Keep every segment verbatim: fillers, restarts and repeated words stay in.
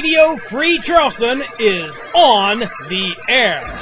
Radio Free Charleston is on the air.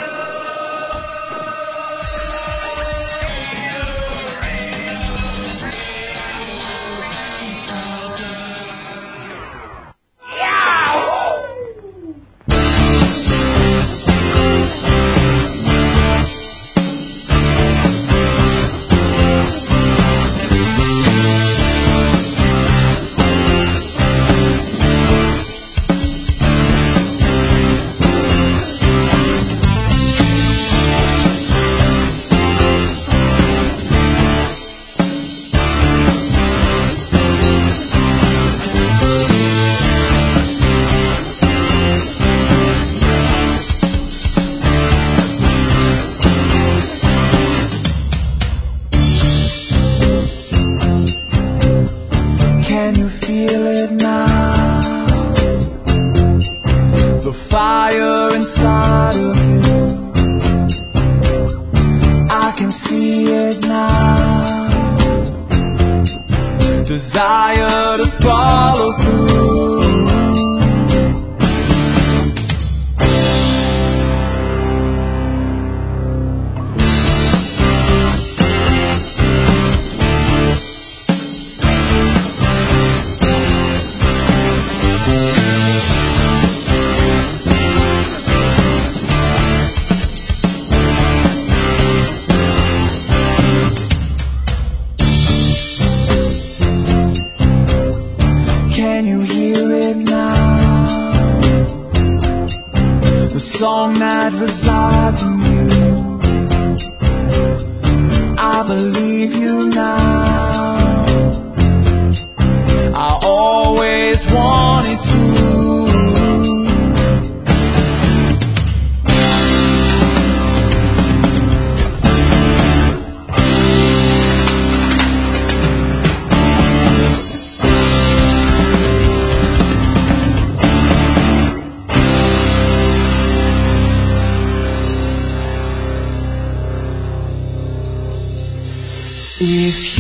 If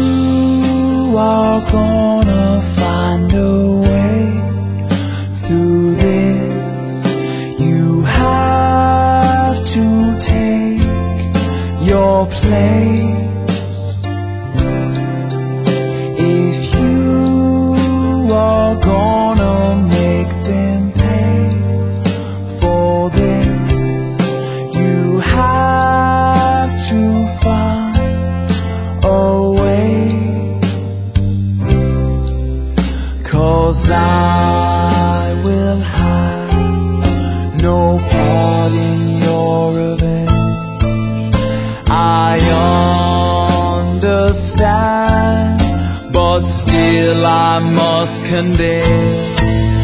you are gonna find a way through this, you have to take your place. If you are gonna make them pay for this, you have to find away, 'cause I will have no part in your revenge. I understand, but still I must condemn.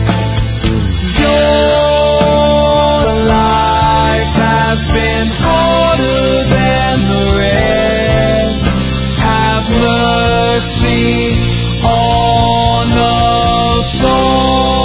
Your life has been harder than the rest. Have mercy on us all.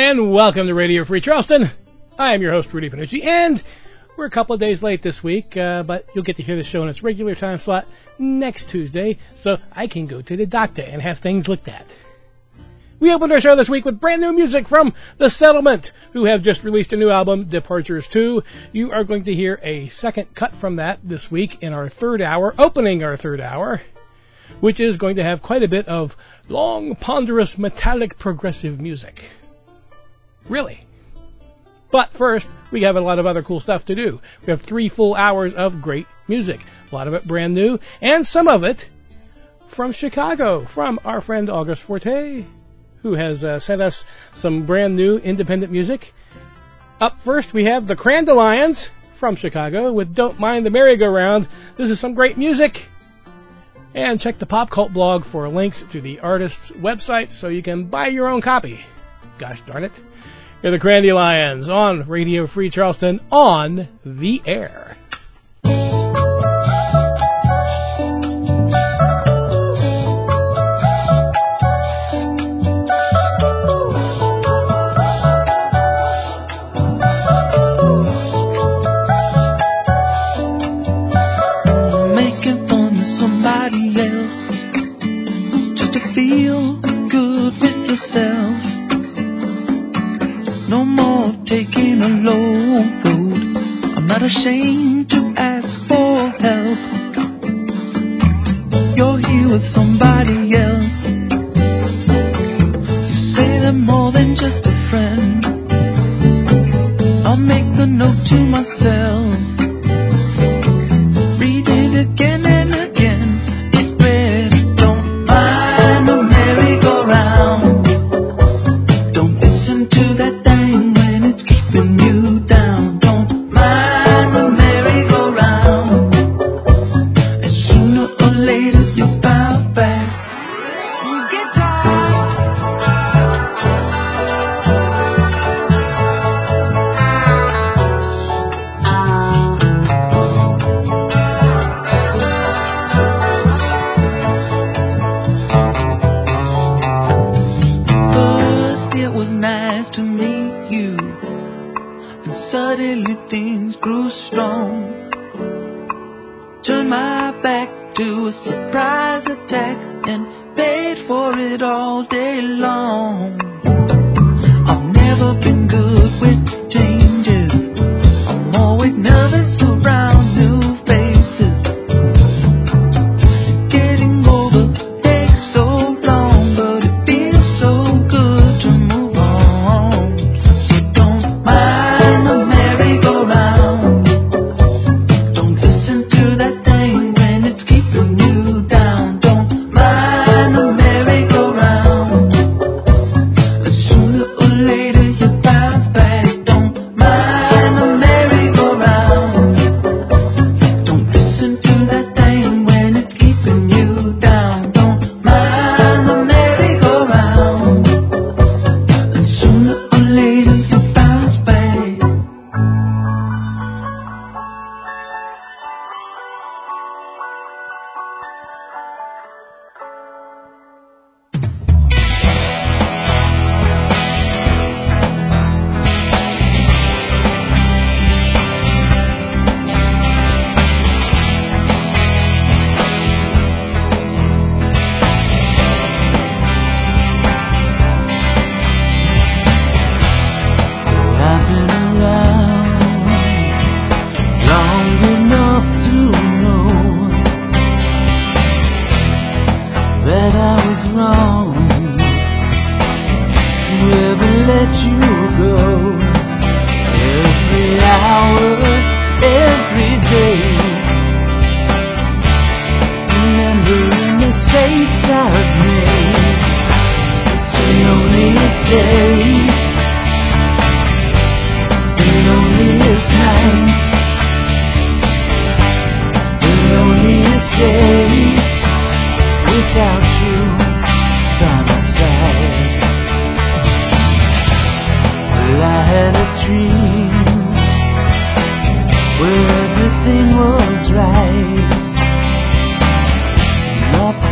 and welcome to Radio Free Charleston. I am your host, Rudy Panucci, and we're a couple of days late this week, uh, but you'll get to hear the show in its regular time slot next Tuesday, so I can go to the doctor and have things looked at. We opened our show this week with brand new music from The Settlement, who have just released a new album, Departures two. You are going to hear a second cut from that this week in our third hour, opening our third hour, which is going to have quite a bit of long, ponderous, metallic, progressive music. Really. But first, we have a lot of other cool stuff to do. We have three full hours of great music. A lot of it brand new, and some of it from Chicago, from our friend August Forte, who has uh, sent us some brand new independent music. Up first, we have the Crandalions from Chicago with Don't Mind the Merry-Go-Round. This is some great music. And check the Pop Cult blog for links to the artist's website so you can buy your own copy. Gosh darn it. You're the Crandalions on Radio Free Charleston on the air. Making fun of somebody else just to feel good with yourself. No more taking a low road. I'm not ashamed to ask for help. You're here with somebody else. You say they're more than just a friend. I'll make a note to myself. Read it again and again. It read, don't mind the merry-go-round. Don't listen to that. You down, don't mind the merry-go-round, and sooner or later you bounce back. Guitars. First it was nice to meet you. Suddenly things grew strong. Turned my back to a surprise attack and paid for it all day long. I've never been good with changes. I'm always nervous around new faces. Getting over takes so long, but it feels so good to move on. So don't mind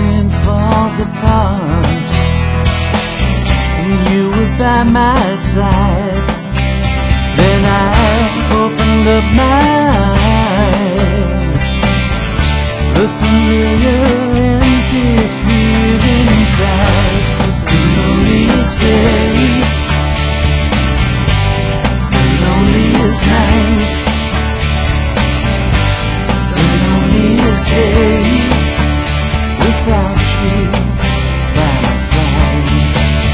by my side. loneliest night, the loneliest day without you by my side.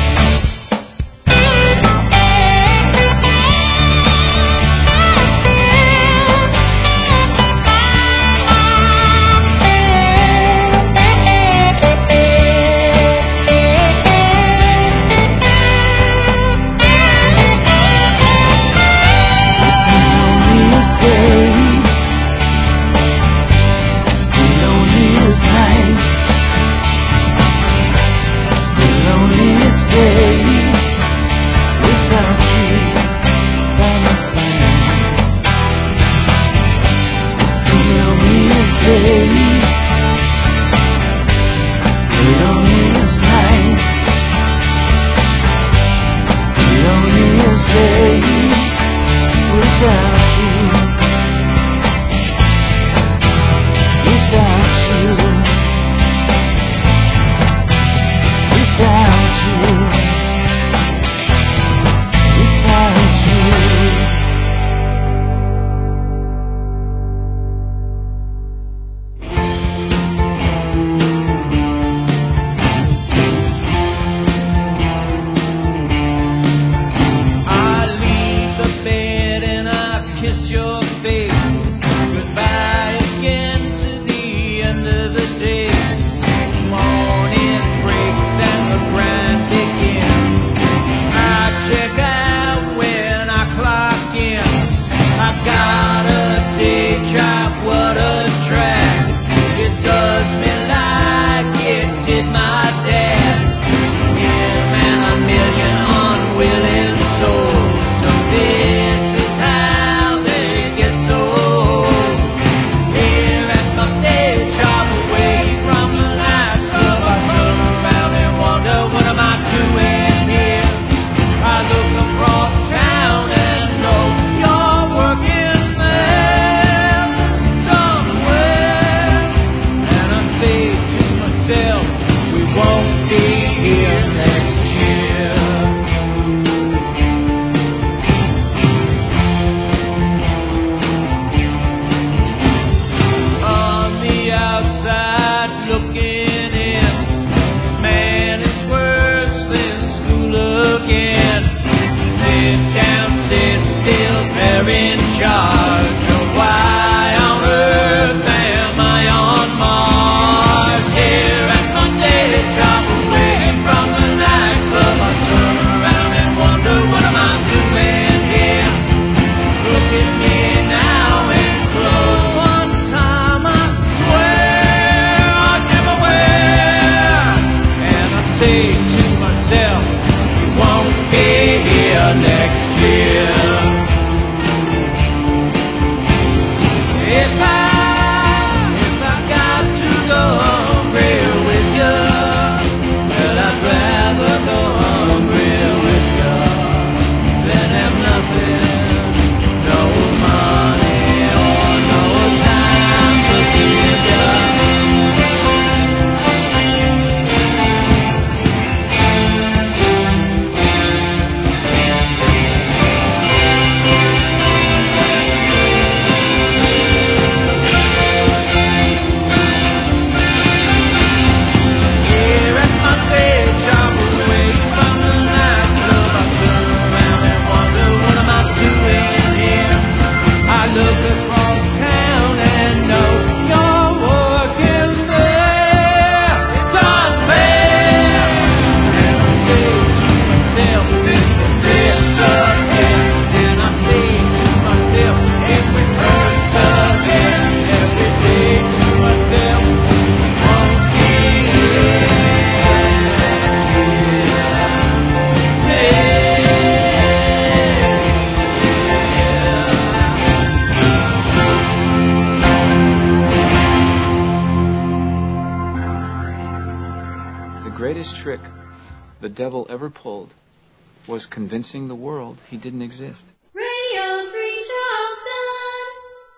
greatest trick the devil ever pulled was convincing the world he didn't exist. Radio Free Charleston.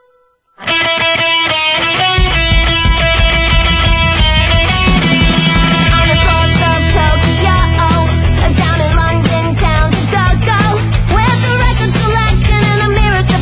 On the coast of Tokyo, down in London town to go go, with the record selection and a mirror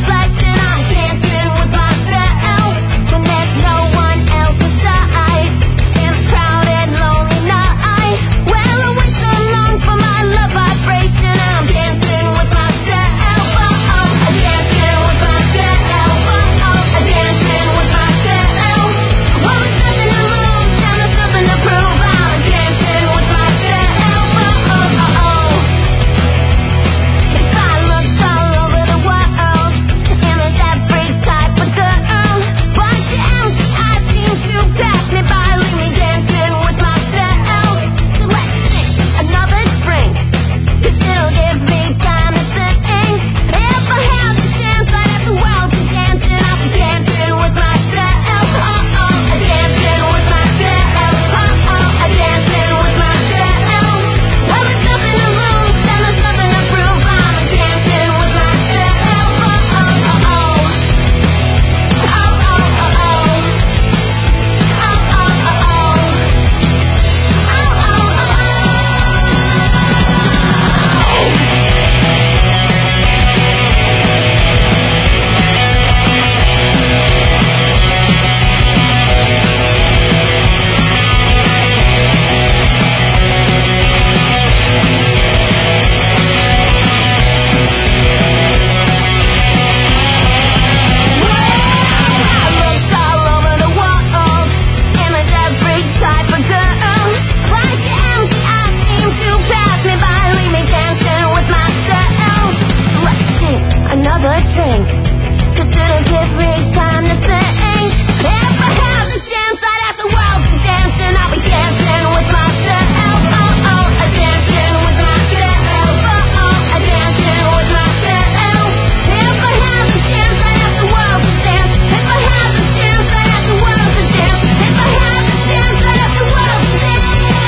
a drink, 'cause it'll give me time to think. If I have the chance, I'd ask the world to dance, and I'll be dancing with myself. Oh, oh, a dancing with myself. Oh, oh, a dancing with myself. If I have the chance, I'd ask the world to dance. If I have the chance, I'd ask the world to dance. If I have the chance, I'd ask the world to dance.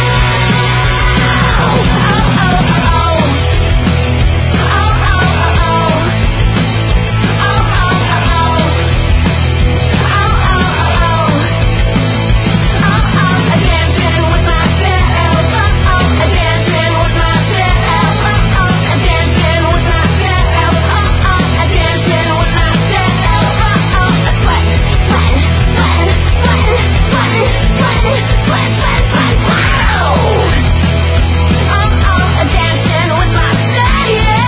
Oh, oh, oh, oh. Oh, oh, oh, oh. Oh, oh, oh, oh. Oh, oh, oh, oh. Oh, oh, a dancing with myself. Oh, oh, a dancing with myself. Oh, oh, a dancing with myself. Oh, oh, a dancing with myself. Oh, oh, a sweatin', sweatin', sweatin', sweatin', sweatin', sweatin', sweat, sweat, sweat, wow. Oh, oh, a dancing with myself, yeah.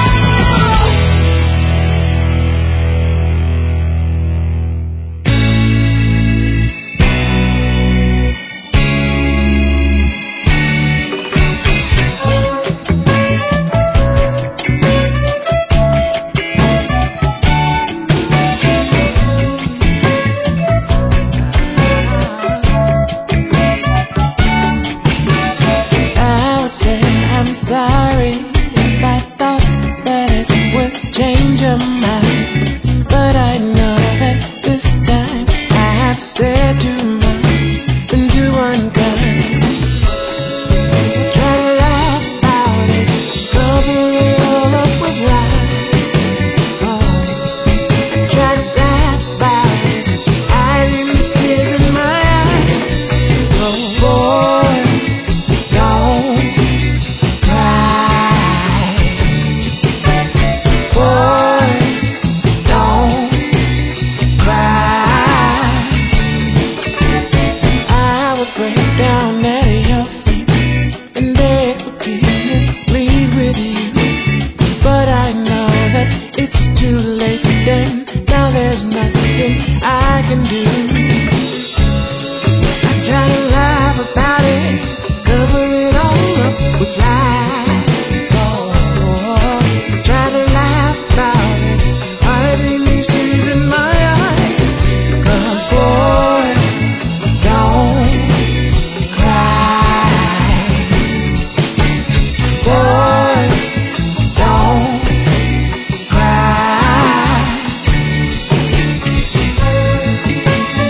I would say I'm sorry if I thought that it would change your mind, but I know that this time I have said too much, been too unkind. Try to laugh about it, cover it all up with lies. Oh, try to laugh about it, hiding the tears in my eyes. Oh boy, don't cry. Boys, don't cry. I would break down at your feet and beg forgiveness, plead with you. But I know that it's too late then. Now there's nothing I can do. I try to laugh about it, cover it all up with lies. Oh, try to laugh about it, hiding these tears in my eyes. 'Cause boys don't cry. Boys don't cry.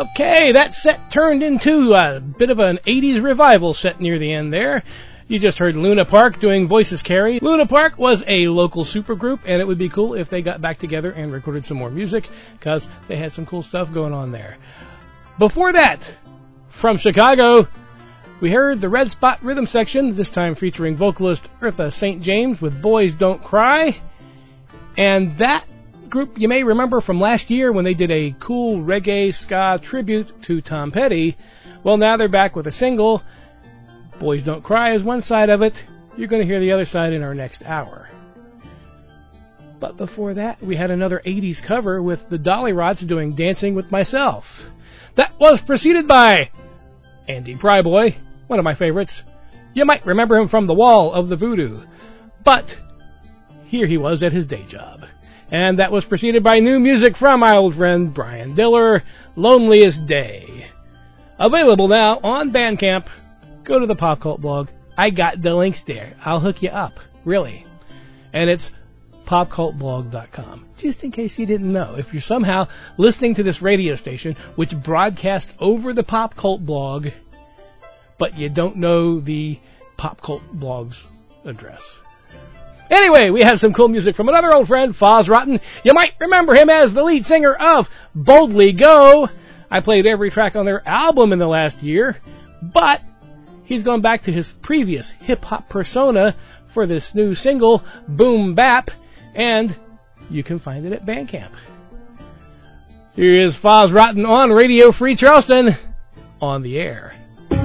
Okay, that set turned into a bit of an eighties revival set near the end there. You just heard Luna Park doing Voices Carry. Luna Park was a local supergroup, and it would be cool if they got back together and recorded some more music, because they had some cool stuff going on there. Before that, from Chicago, we heard the Red Spot Rhythm Section, this time featuring vocalist Eartha Saint James with Boys Don't Cry. And that group you may remember from last year when they did a cool reggae ska tribute to Tom Petty. Well, now they're back with a single. Boys Don't Cry is one side of it. You're going to hear the other side in our next hour. But before that, we had another eighties cover with the Dolly Rods doing Dancing with Myself. That was preceded by Andy Pryboy, one of my favorites. You might remember him from The Wall of the Voodoo. But here he was at his day job. And that was preceded by new music from my old friend Brian Diller, Loneliest Day. Available now on Bandcamp. Go to the Pop Cult blog. I got the links there. I'll hook you up. Really. And it's pop cult blog dot com. Just in case you didn't know. If you're somehow listening to this radio station, which broadcasts over the Pop Cult blog, but you don't know the Pop Cult blog's address. Anyway, we have some cool music from another old friend, Foz Rotten. You might remember him as the lead singer of Boldly Go. I played every track on their album in the last year, but he's gone back to his previous hip-hop persona for this new single, Boom Bap, and you can find it at Bandcamp. Here is Foz Rotten on Radio Free Charleston, on the air.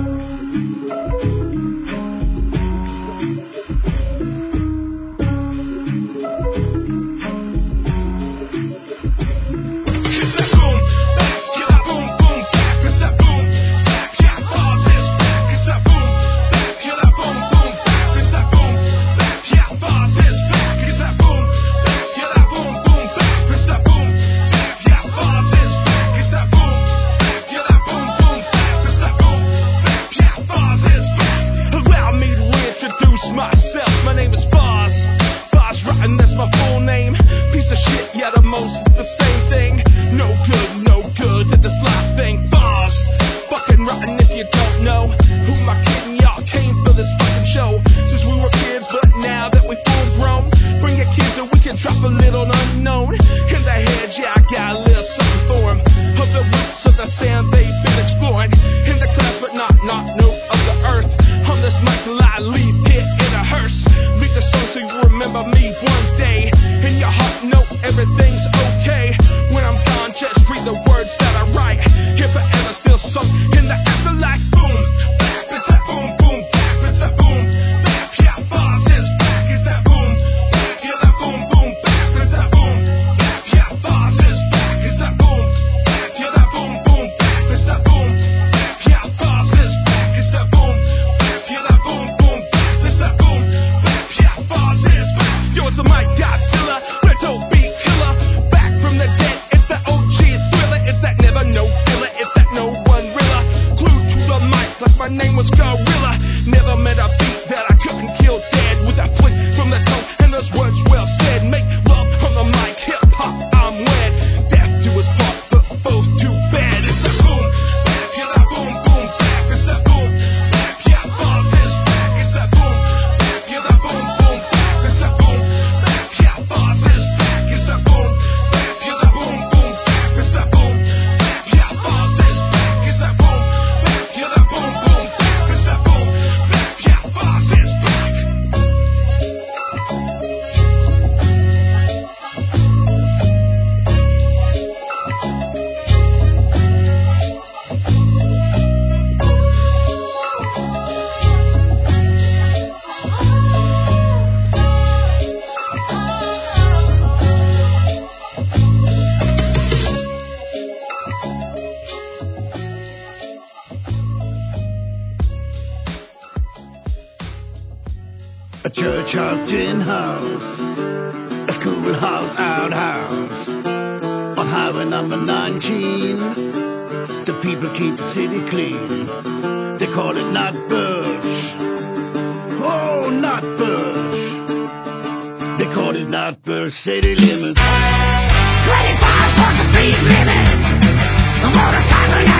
Myself, my name is Foz, Foz Rotten, that's my full name. Piece of shit, yeah, the most, it's the same thing. No good, no good at this life thing. Foz, fucking rotten if you don't know. Who am I kidding? Y'all came for this fucking show since we were kids, but now that we full grown, bring your kids and we can drop a little unknown in their heads. Yeah, I got a little something for them, of the roots of the sand they've been exploring. In the class, but not, not, no, of the earth. On this mic till I leave here in a hearse. Leave the song so you remember me one day. In your heart, know everything's okay. When I'm gone, just read the words that I write. Here forever, still sung in the afterlife. Boom, bap, it's that boom, boom, bap, it's that boom, bap. Yeah, Foz is back, it's that boom, bap. Yeah, that boom, boom, bap, it's that boom, bap. Yeah, Foz is back, it's that boom, bap. Yeah, that boom, boom, bap, it's that boom, bap. Yeah, Foz is back, it's that boom. Yo, it's a Mike Godzilla, the dope beat killer. Back from the dead, it's that O G thriller. It's that never no filler, it's that no one riller. Glued to the mic like my name was Gorilla. Never met a beat that I couldn't kill dead. With that flick from the tongue and those words well said. Make love on the mic, hip hop, I'm wed. Death do his part, but both too bad. It's that boom, bap, yeah, that boom, boom, bap. It's that boom, bap, yeah, Foz is back. It's that boom, bap, yeah, that boom, boom, bap. It's that boom. Foz is back, it's that boom, bap, yeah, that boom, boom, bap, it's that boom, bap, yeah, Foz is back, it's that boom, bap, yeah, that boom, boom, bap, it's that boom, bap, yeah, Foz is back. A church house, tin house, a schoolhouse, outhouse. On highway number nineteen, the people keep the city clean. They call it Nutbush. Oh, Nutbush. They call it Nutbush city limits. twenty-five for the speed limit. The motorcycle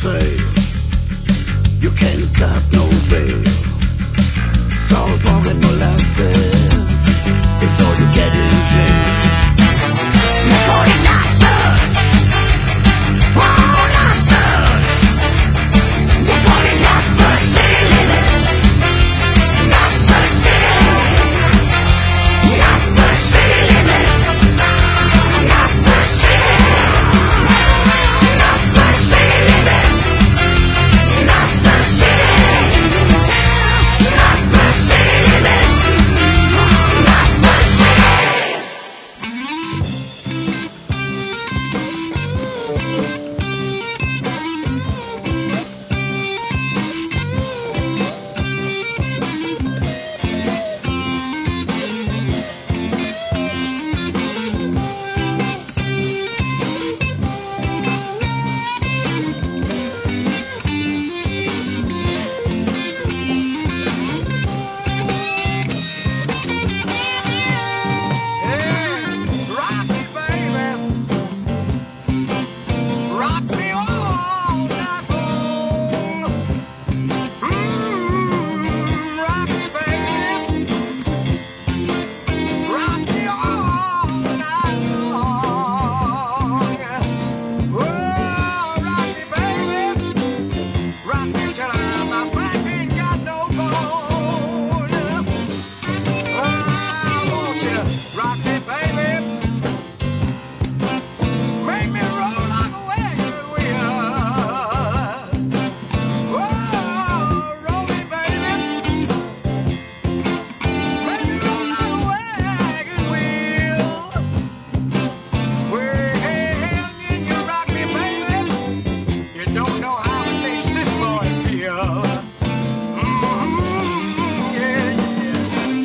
fail. You can't cut no bail. Salt, pocket, molasses. It's all you get in jail. You're going not good. Oh, not good. You're going not for shit. Not for shit. Not for shit. Not for shit. Not for shit. Not for shit. Not for shit. Not for shit. Rock me, baby. Rock me all night long. Mm, rock me, baby. Rock me all night long. Oh, rock me, baby. Rock me till I, my back ain't got no bone. Oh, won't you rock me, baby? Make me roll like a wagon wheel. Oh, roll me, baby. Make me roll like a wagon wheel. Well, can you rock me, baby? You don't know how it makes this boy feel. Mm, yeah, yeah.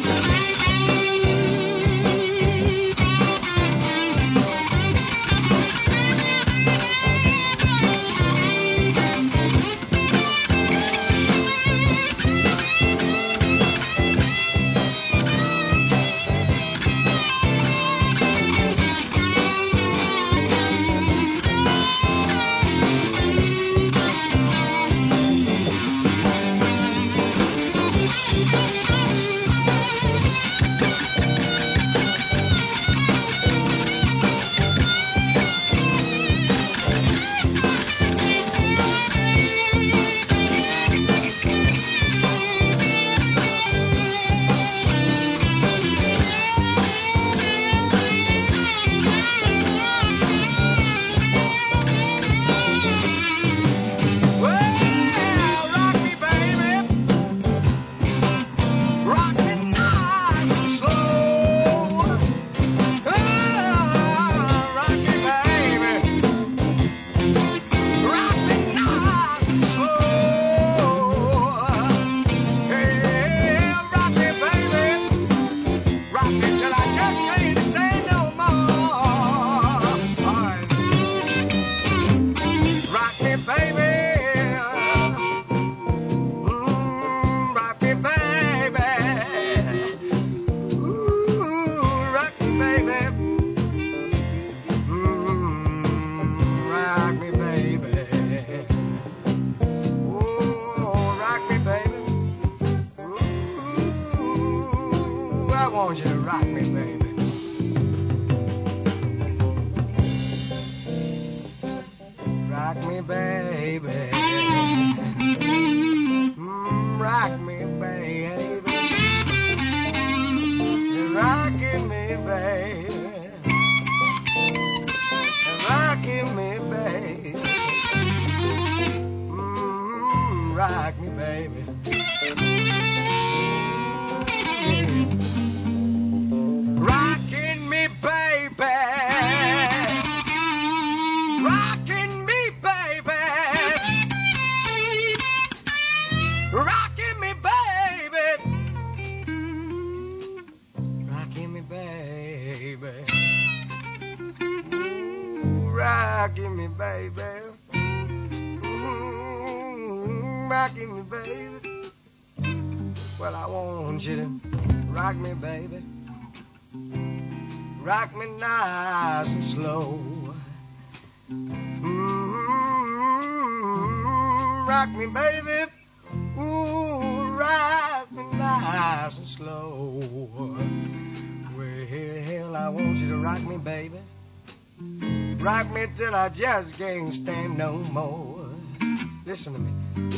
Well, rock me, baby. Rock me nice and slow. Oh, rock me, baby. Rock me nice and slow. Hey, rock me, baby. Rock me till I just can't stand no more. All right. Rock me, baby. Mm, rock me, baby. Ooh, rock me, baby. Mm, rock me, baby. Oh, rock me, baby. Ooh, I want you to rock me, baby. Rock me, baby. Mm, rock me, baby. You're rocking me, baby. You're rocking me, baby. Mm, rock me, baby. Yeah. Rocking me, baby. Rocking me, baby. Rocking me, baby. Rocking me, baby. Ooh, rocking me, baby. Ooh, rocking me, baby. Well, I want you to rock me, baby. Rock me nice and slow. Mm-hmm. rock me, baby. Ooh, rock me nice and slow. Well, I want you to rock me, baby. Rock me till I just can't stand no more. Listen to me.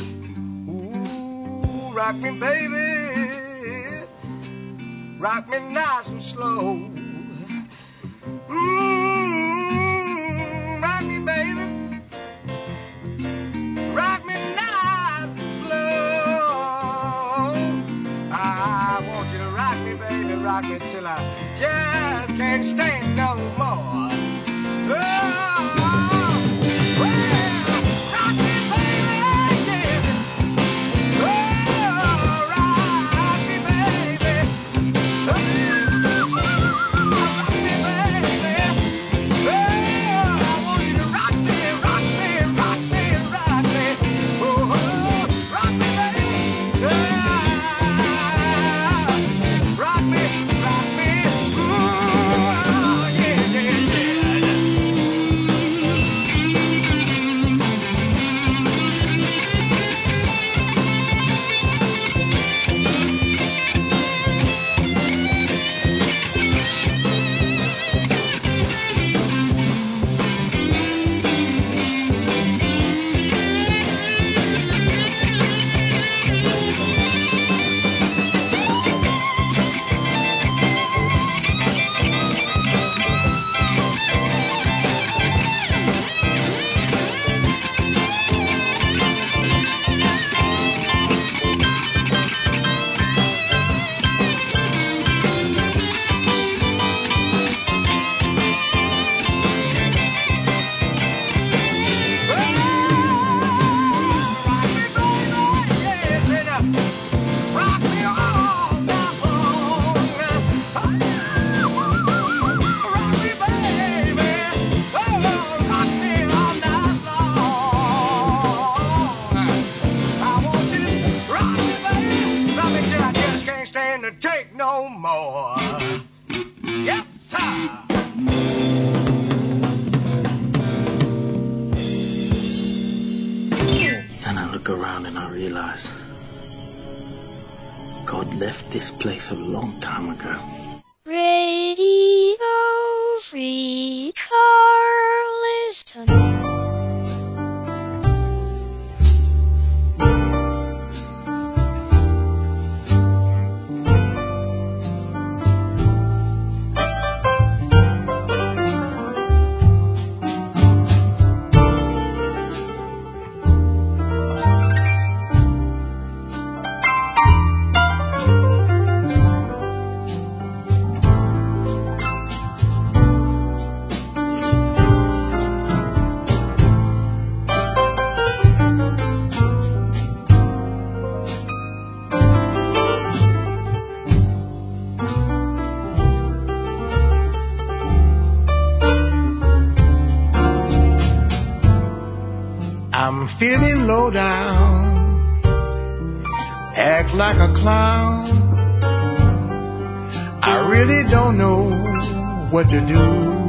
Ooh, rock me, baby. Rock me nice and slow. Mmm, rock me, baby. Rock me nice and slow. I want you to rock me, baby. Rock me till I just can't stand no more. Oh, well, rock me, baby, yeah. Oh, rock me, baby. Oh, rock me, baby. Oh, I want you to rock me, rock me, rock me, rock me. Oh, rock me, baby. Yeah. Rock me, rock me. Ooh, yeah, yeah, yeah. To take no more. Yes, sir. And I look around and I realize God left this place a long time ago. Radio Free Charleston. I'm feeling low down, act like a clown. I really don't know what to do.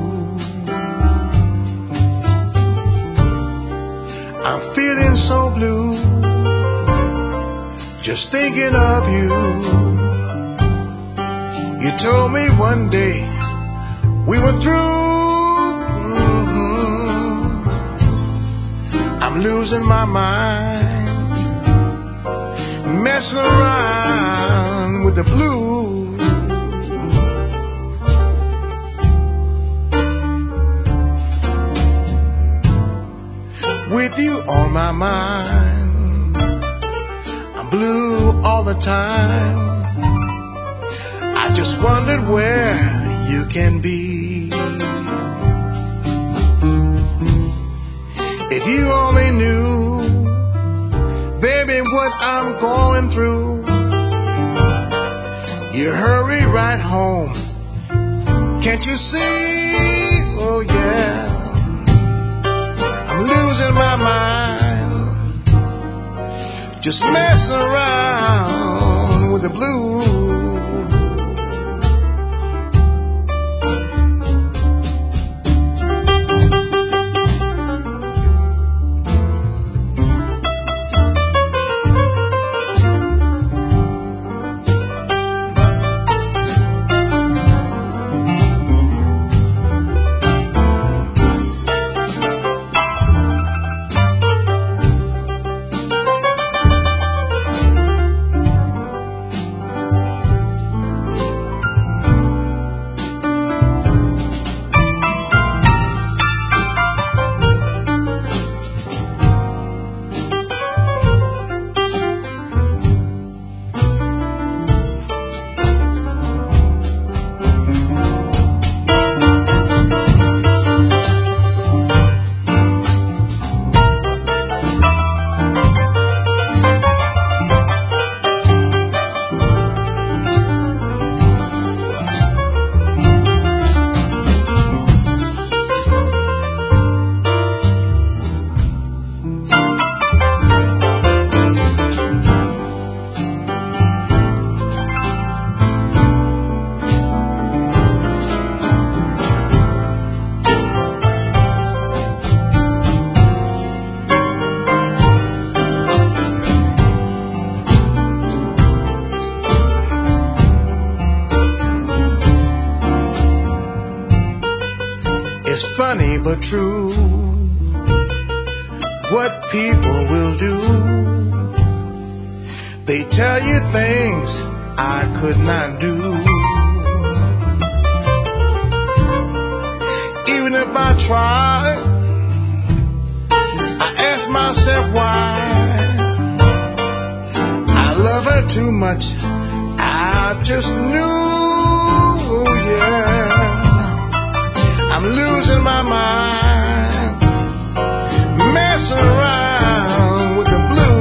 I'm feeling so blue, just thinking of you. You told me one day we were through. I'm losing my mind, messing around with the blues. With you on my mind, I'm blue all the time. I just wondered where you can be. If you only knew, baby, what I'm going through. You hurry right home, can't you see? Oh yeah, I'm losing my mind, just messing around with the blues. true. What people will do, they tell you things I could not do. Even if I try, I ask myself why. I love her too much, I just knew, yeah. I'm losing my mind, messing around with the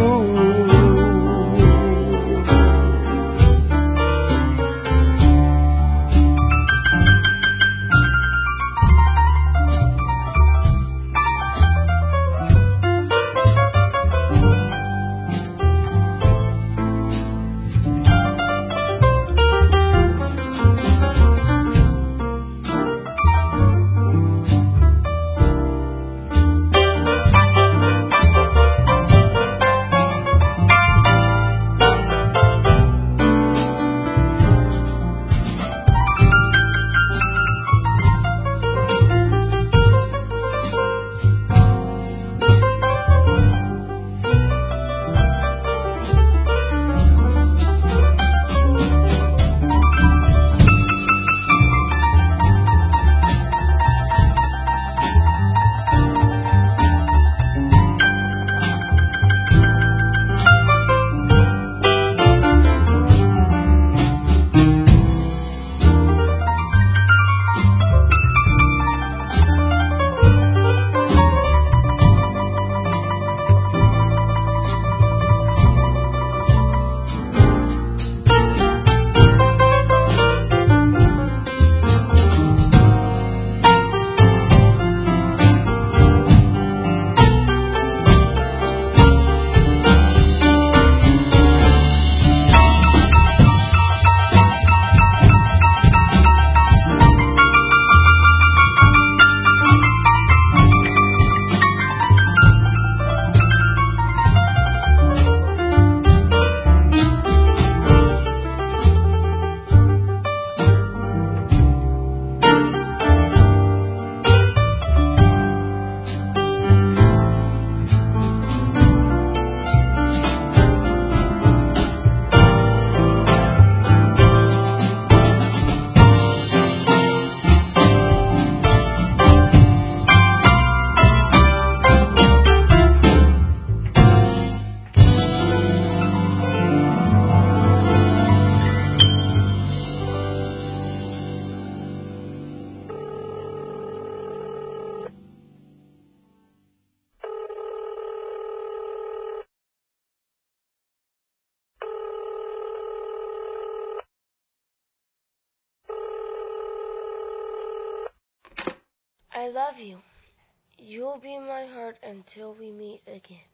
I love you. You'll be my heart until we meet again.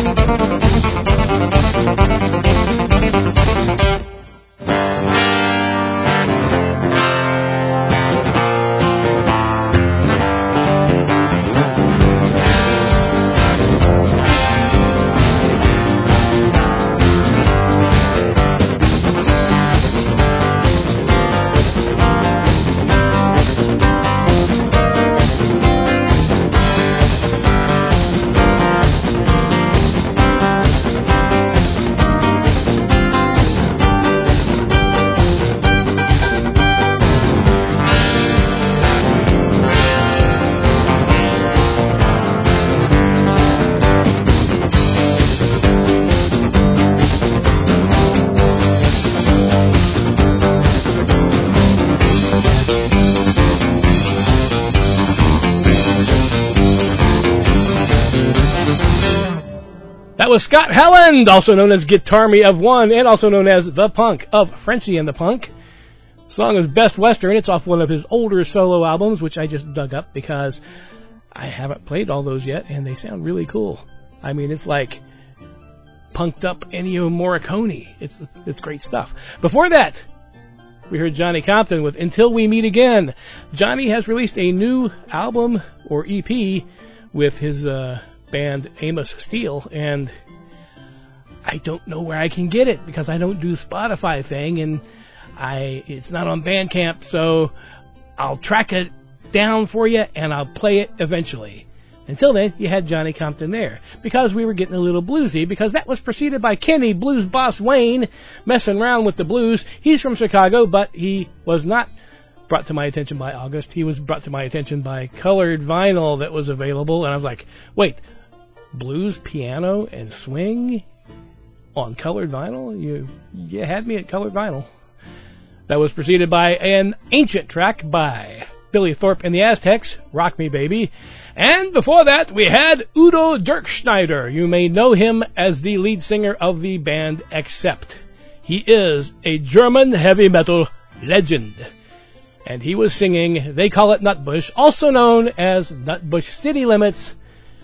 That was Scott Helland, also known as Guitar Me of One, and also known as The Punk of Frenchie and the Punk. The song is Best Western. It's off one of his older solo albums, which I just dug up because I haven't played all those yet, and they sound really cool. I mean, it's like punked up Ennio Morricone. It's, it's great stuff. Before that, we heard Johnny Compton with Until We Meet Again. Johnny has released a new album, or E P, with his uh, band Amos Steele, and I don't know where I can get it because I don't do the Spotify thing, and I it's not on Bandcamp, so I'll track it down for you, and I'll play it eventually. Until then, you had Johnny Compton there, because we were getting a little bluesy, because that was preceded by Kenny Blues Boss Wayne messing around with the blues. He's from Chicago, but he was not brought to my attention by August. He was brought to my attention by colored vinyl that was available, and I was like, wait, blues, piano, and swing on colored vinyl? You, you had me at colored vinyl. That was preceded by an ancient track by Billy Thorpe and the Aztecs, Rock Me Baby. And before that, we had Udo Dirkschneider. You may know him as the lead singer of the band Accept. He is a German heavy metal legend. And he was singing They Call It Nutbush, also known as Nutbush City Limits,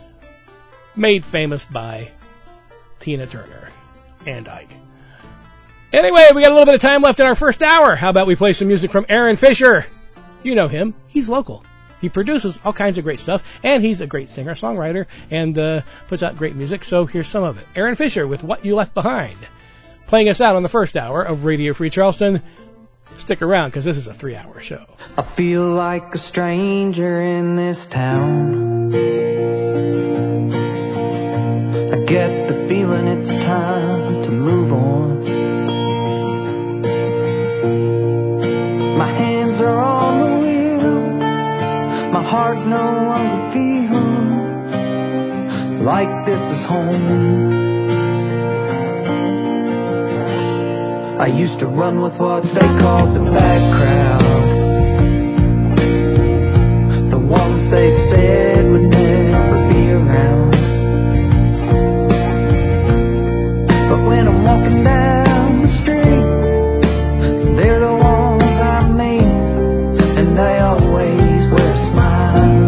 made famous by Tina Turner and Ike. Anyway, we got a little bit of time left in our first hour. How about we play some music from Aaron Fisher? You know him. He's local. He produces all kinds of great stuff, and he's a great singer, songwriter, and uh, puts out great music, so here's some of it. Aaron Fisher with What You Left Behind, playing us out on the first hour of Radio Free Charleston. Stick around, because this is a three-hour show. I feel like a stranger in this town. I get the feeling it's time to move on. My hands are on the wheel. My heart no longer feels like this is home. I used to run with what they called the bad crowd, the ones they said would never be around. But when I'm walking down the street, they're the ones I meet, and they always wear a smile.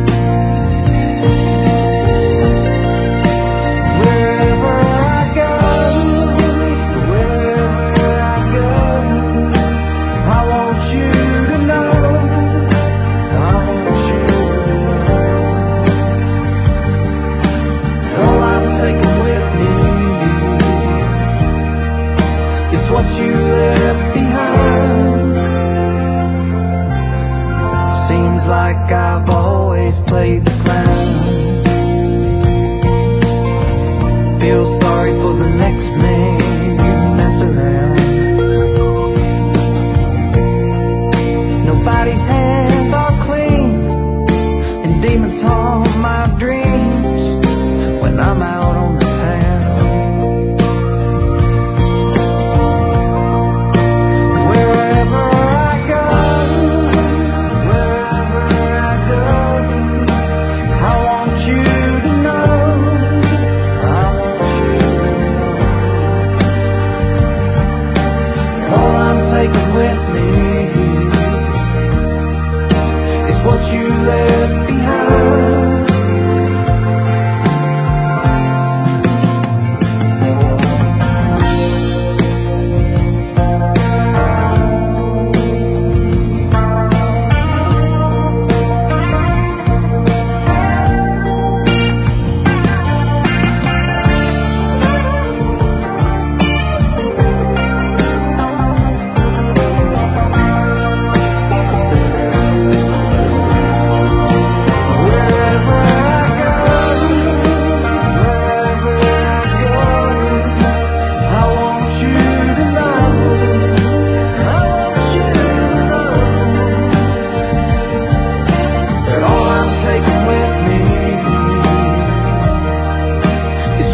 Wherever I go, wherever I go, I want you to know, I want you to know. All I'm taking with me is what you left behind. Seems like I've always played the clown. Feel sorry for the next man you mess around. Nobody's hands are clean, and demons haunt my dreams when I'm out on the town. Wherever I go, wherever I go, I want you to know, I want you to know.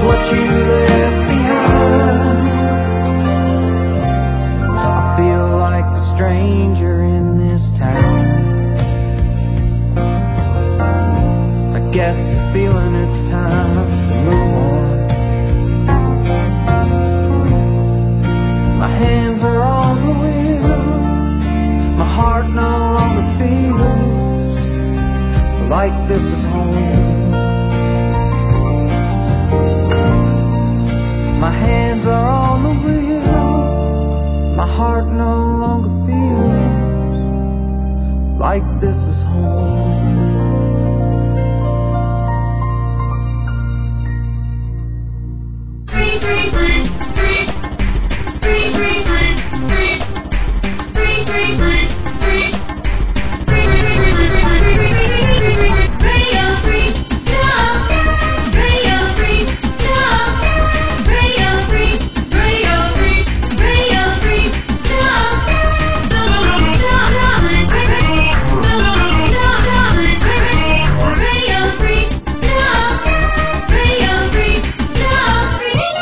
what you left behind. I feel like a stranger in this town. I get the feeling it's time to move on. My hands are on the wheel. My heart no longer feels like this is home. My hands are on the wheel. My heart no longer feels like this is home. Free, free, free, free, free, free, free, free, free, free, free, free. Radio free, just radio free, just radio free, radio free, radio free, just radio free, just radio free, just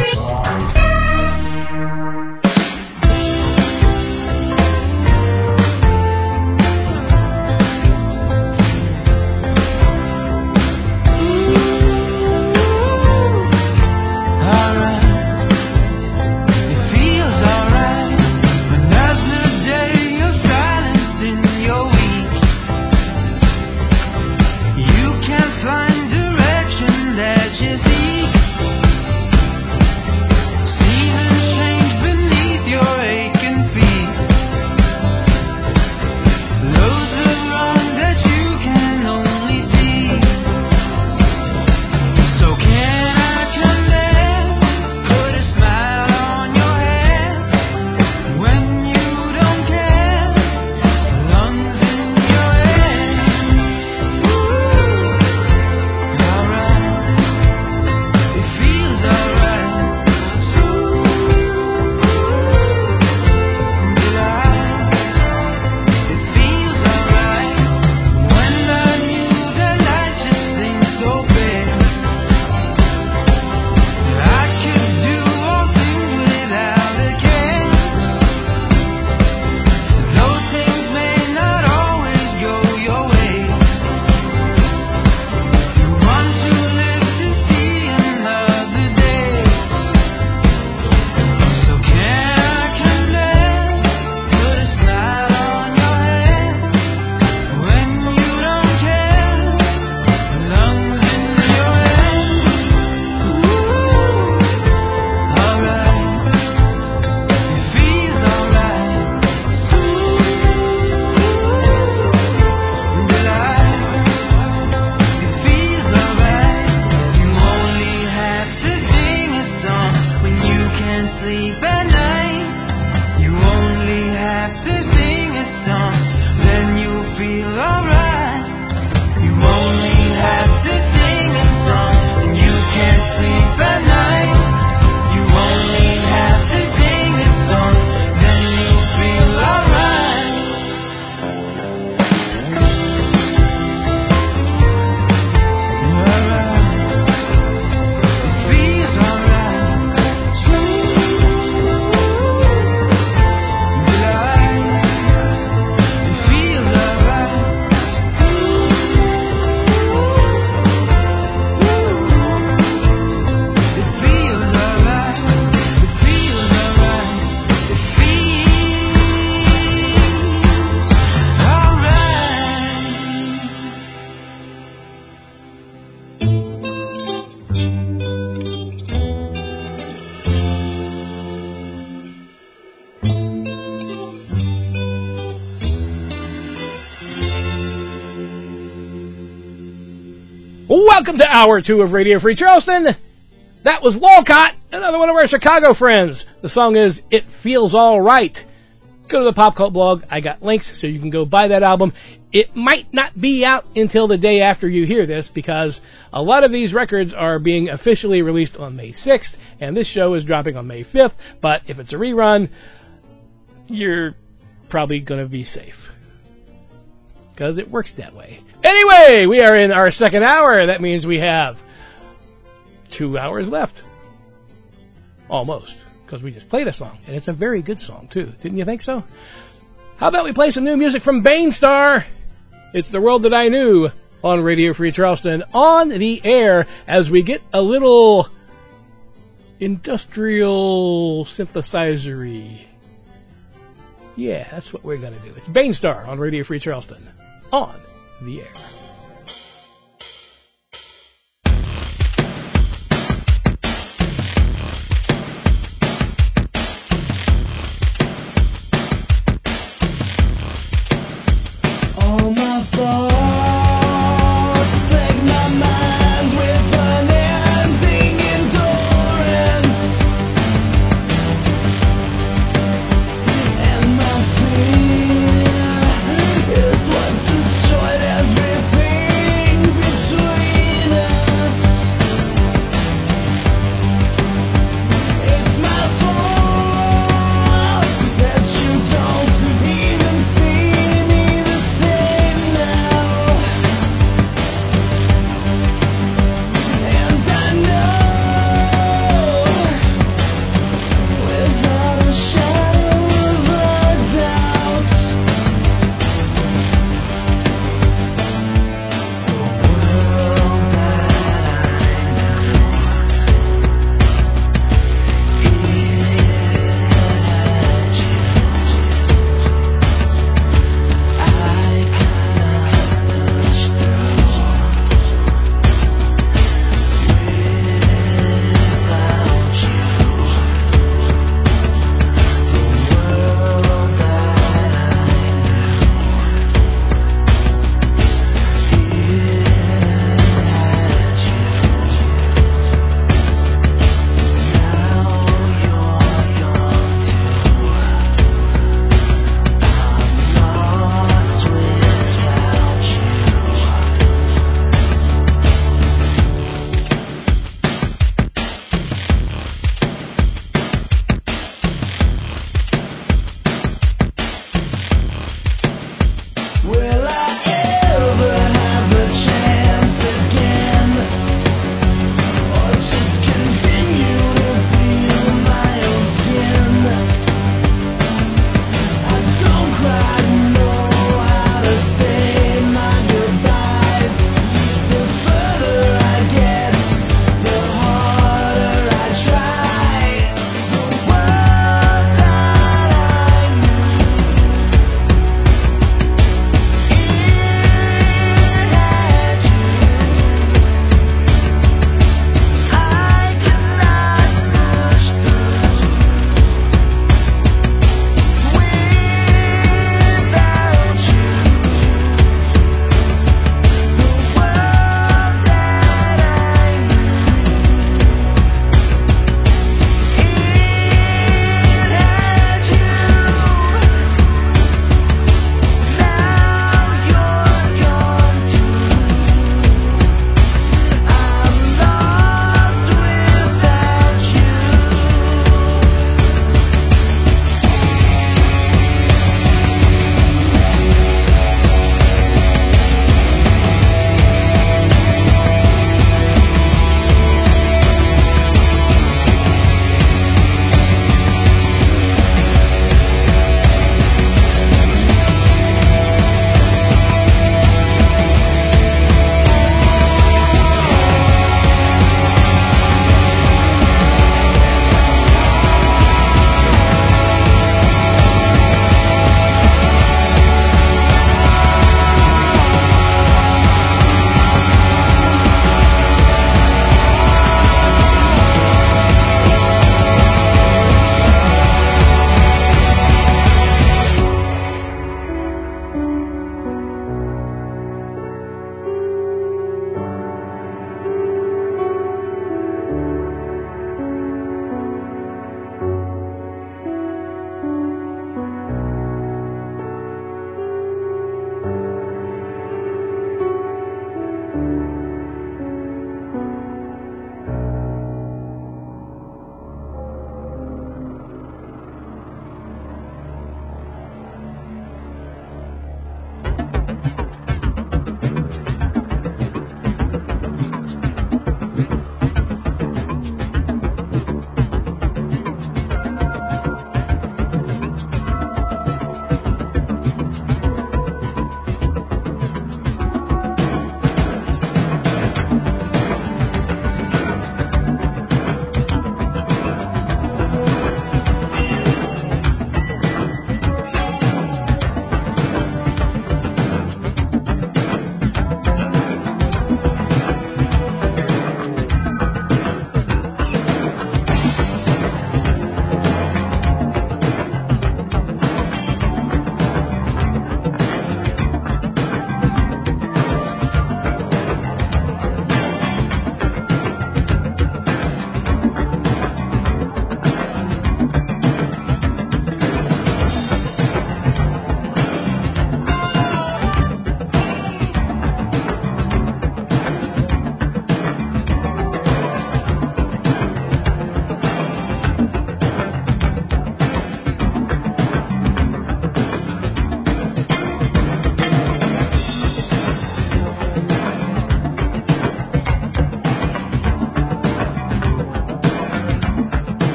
Welcome to Hour two of Radio Free Charleston. That was Walcott, another one of our Chicago friends. The song is It Feels All Right. Go to the Pop Cult blog. I got links so you can go buy that album. It might not be out until the day after you hear this because a lot of these records are being officially released on May sixth, and this show is dropping on May fifth. But if it's a rerun, you're probably going to be safe because it works that way. Anyway, we are in our second hour. That means we have two hours left. Almost. Because we just played a song. And it's a very good song, too. Didn't you think so? How about we play some new music from Banestar? It's The World That I Knew on Radio Free Charleston, on the air, as we get a little industrial synthesizer-y. Yeah, that's what we're going to do. It's Banestar on Radio Free Charleston, on the air. All my thoughts plague my mind with unending endurance, and my fear is what destroyed everything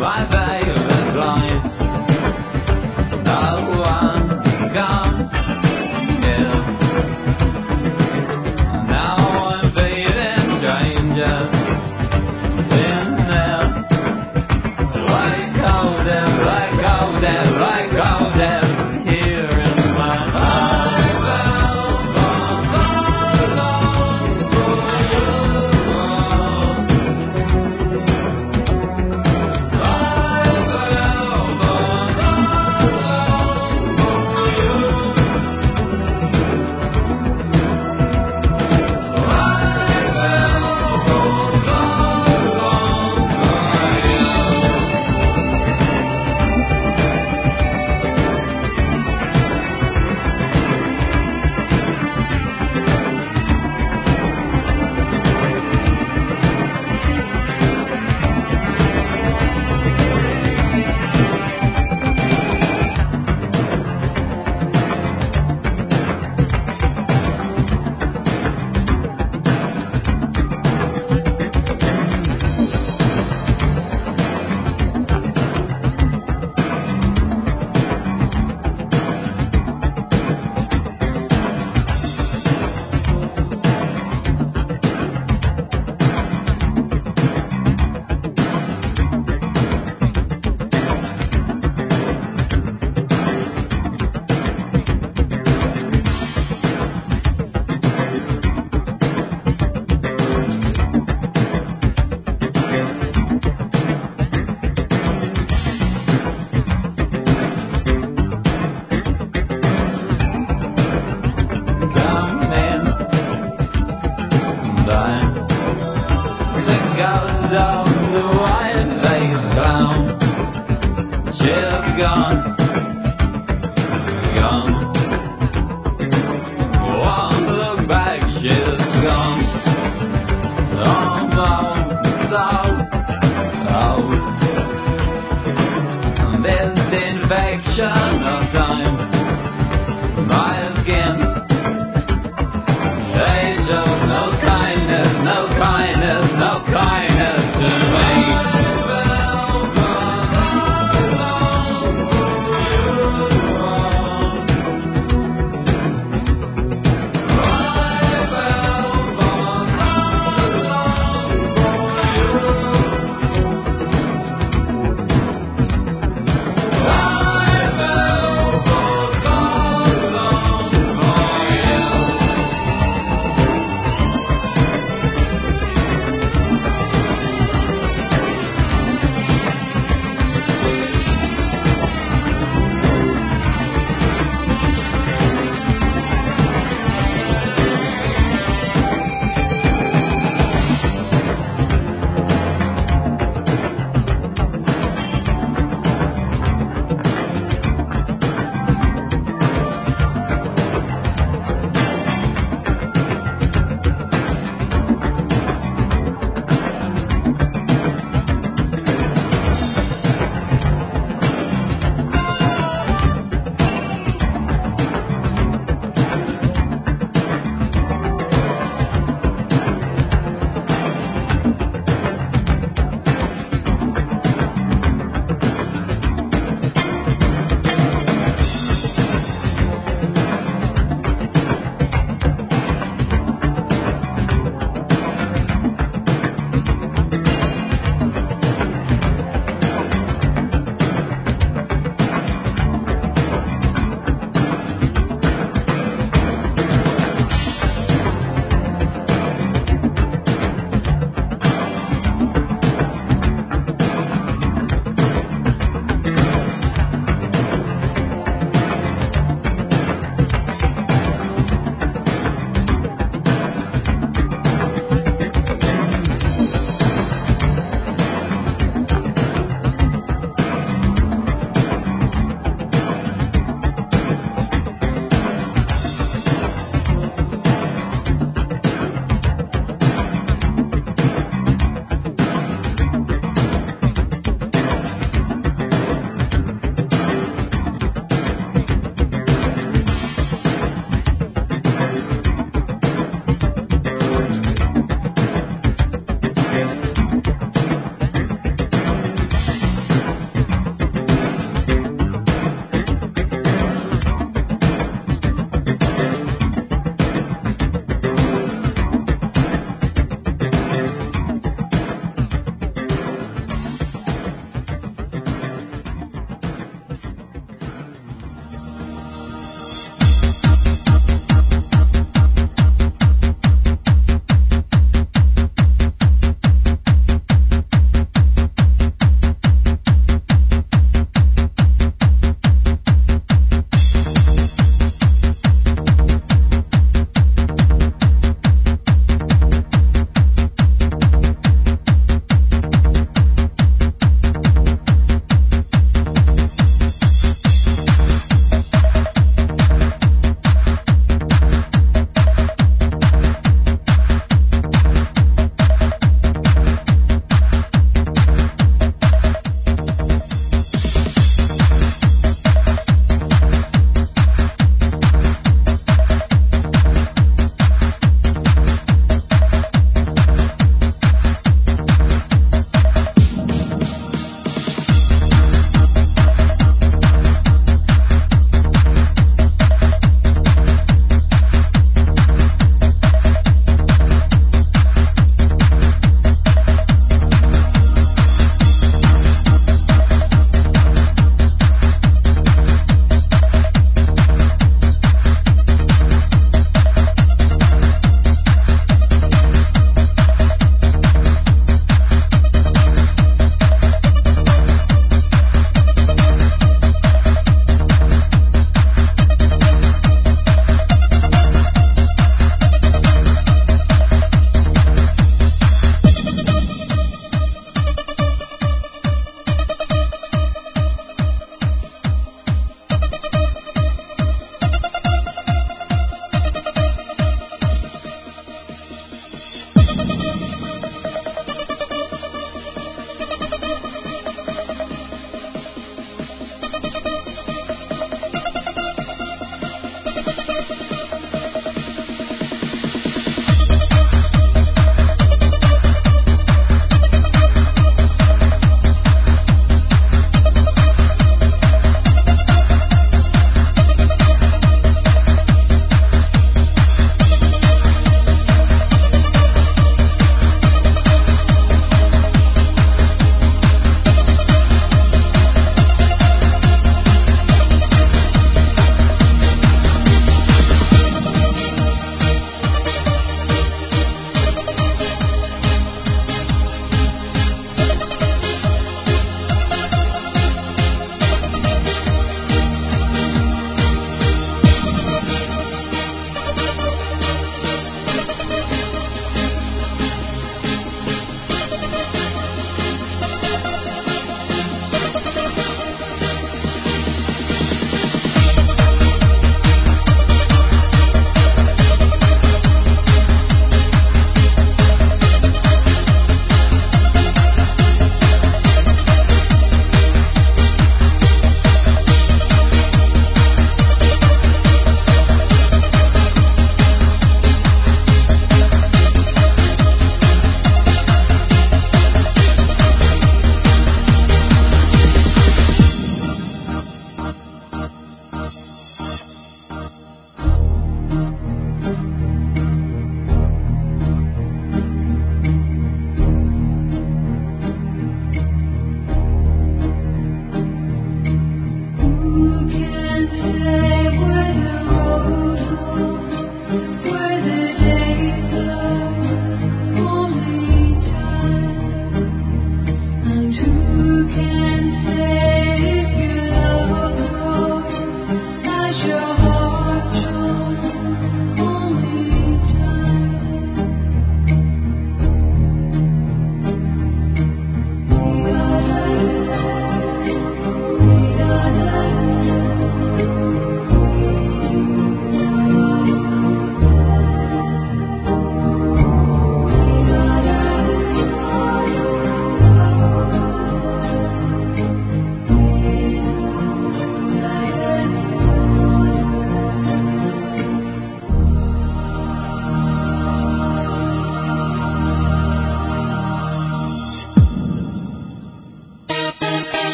my baby's lights. No one comes near. Now I'm feeling strangers in there. Like cold and like cold and like cold and here in my life. For so long for you.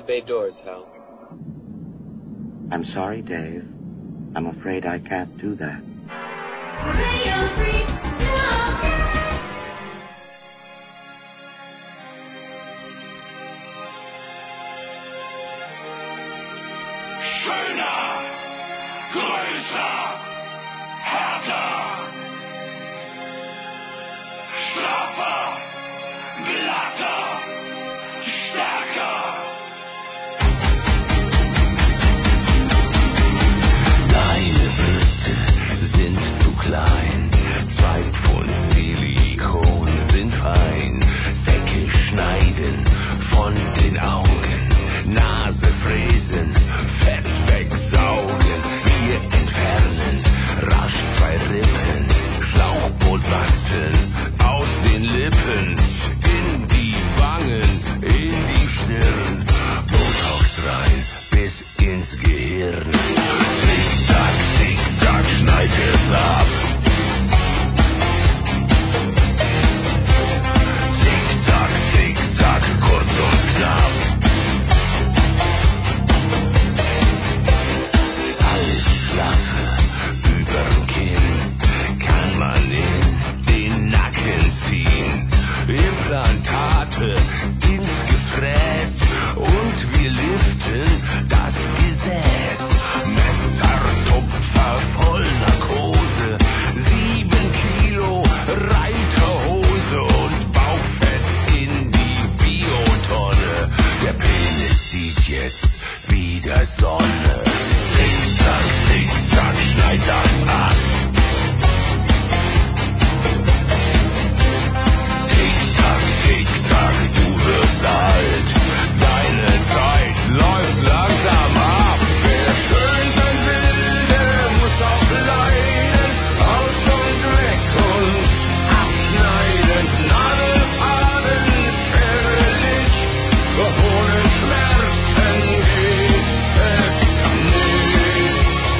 bay doors, Hal. I'm sorry, Dave. I'm afraid I can't do that. Schöner, größer, härter, straffer, glatter, stärker. Deine Brüste sind zu klein, zwei Pfund Silikon sind fein. Säcke schneiden von den Augen, Nase fräsen, Fett wegsaugen, hier entfernen, rasch zwei Rippen, Schlauchboot basteln, aus den Lippen, in die Wangen, in die Stirn, Botox rein, bis ins Gehirn. Zick-Zack, Zick-Zack, schneid es ab. Zick-Zack, Zick-Zack, kurz und knapp. Alles Schlaffe überm Kinn kann man in den Nacken ziehen. Implantate ins Gefräß und wir liften das Gesäß. Messertupfer voll Narkose, sieben Kilo Reiterhose und Bauchfett in die Biotonne. Der Penis sieht jetzt wieder Sonne. Zick-Zack, Zick-Zack, schneid das an. Tick-Tack, Tick-Tack, du wirst alt. Deine Zeit läuft langsam ab. Wer schön sein will, der muss auch leiden. Aus und weg und abschneiden. Nadelfaden, Schere, Licht. Doch ohne Schmerzen geht es nicht.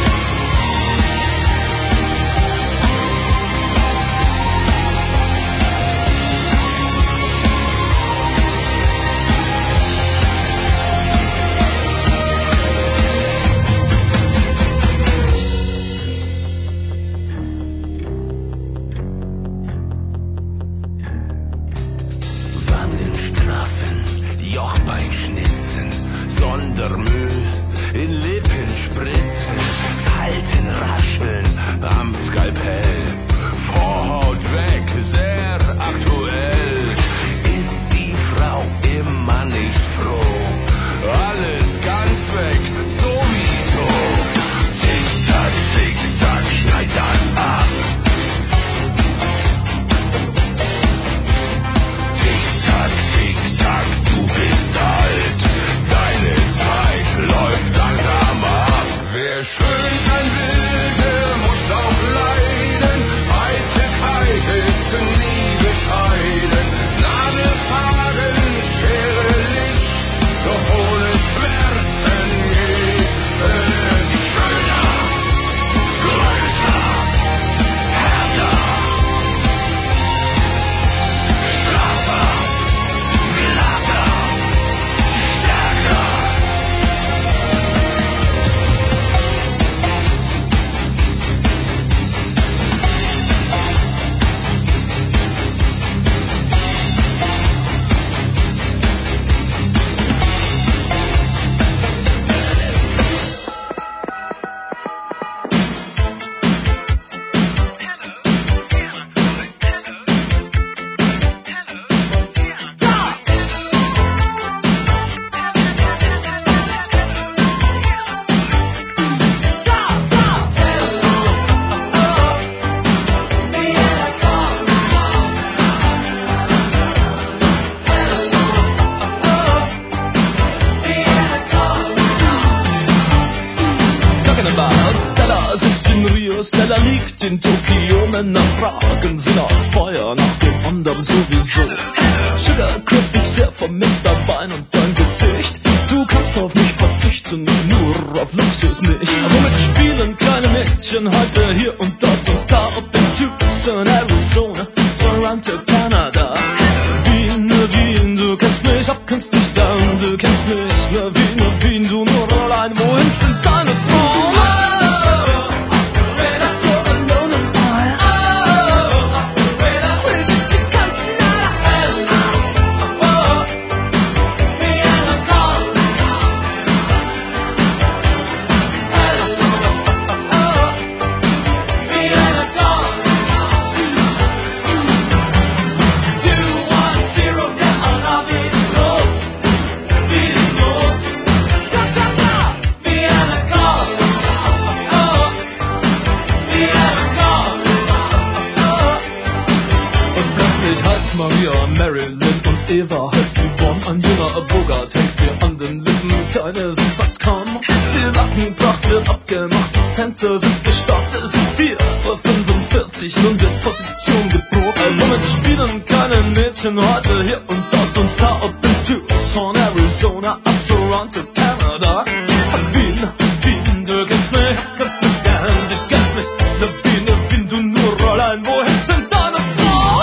Wangen straffen, Jochbein schnitzen, Sondermüll in Lippen spritzen, Falten rascheln am Skalpell, Vorhaut weg, sehr aktuell. Ist die Frau immer nicht froh? Alles ganz weg, sowieso. Zick-Zack, Zick-Zack, schneid das ab. Tick-Tack, Tick-Tack, du bist alt. Deine Zeit läuft langsam ab. Wer schön sein will, der muss auch leiden. Eitelkeit ist nie bescheiden. Nadelfaden, Schere, Licht. Doch ohne Schmerzen geht es schöner, größer, härter, straffer, glatter, stärker. Talking about Stella sitzt in Rio, Stella liegt in Tokio. Männer fragen, sind auf Feuer, nach dem anderen sowieso. Sugar, Chris, dich sehr vermisst, dein Bein und dein Gesicht. Du kannst auf mich verzichten, nur auf Luxus nicht. Womit spielen kleine Mädchen heute hier und dort und da? Ob in Tucson, Arizona, Toronto, Kanada. Wien, Wien, du kennst mich, ab kennst mich down, du kennst mich nur wie Wien, du nur allein, wohin sind deine Frauen? Oh, Operator, so alone am I. Oh, Operator, will you die ganze Nacht? Oh, oh, Vienna calling. Maria, Marilyn und Eva heißt Yvonne, ein junger Bogart hängt dir an den Lippen, keine Sucht kann. Die Lackenpracht wird abgemacht, die Tänzer sind gestartet, es ist vier Uhr fünfundvierzig, nun wird Position geboten. Womit spielen keine Mädchen heute hier und dort und da, ob in Tucson, Arizona, ab Toronto, Kanada. Wien, Wien, du kennst mich, kannst mich gern, du kennst mich, ne Wien, ne Wien, du nur allein, wohin sind deine Frauen?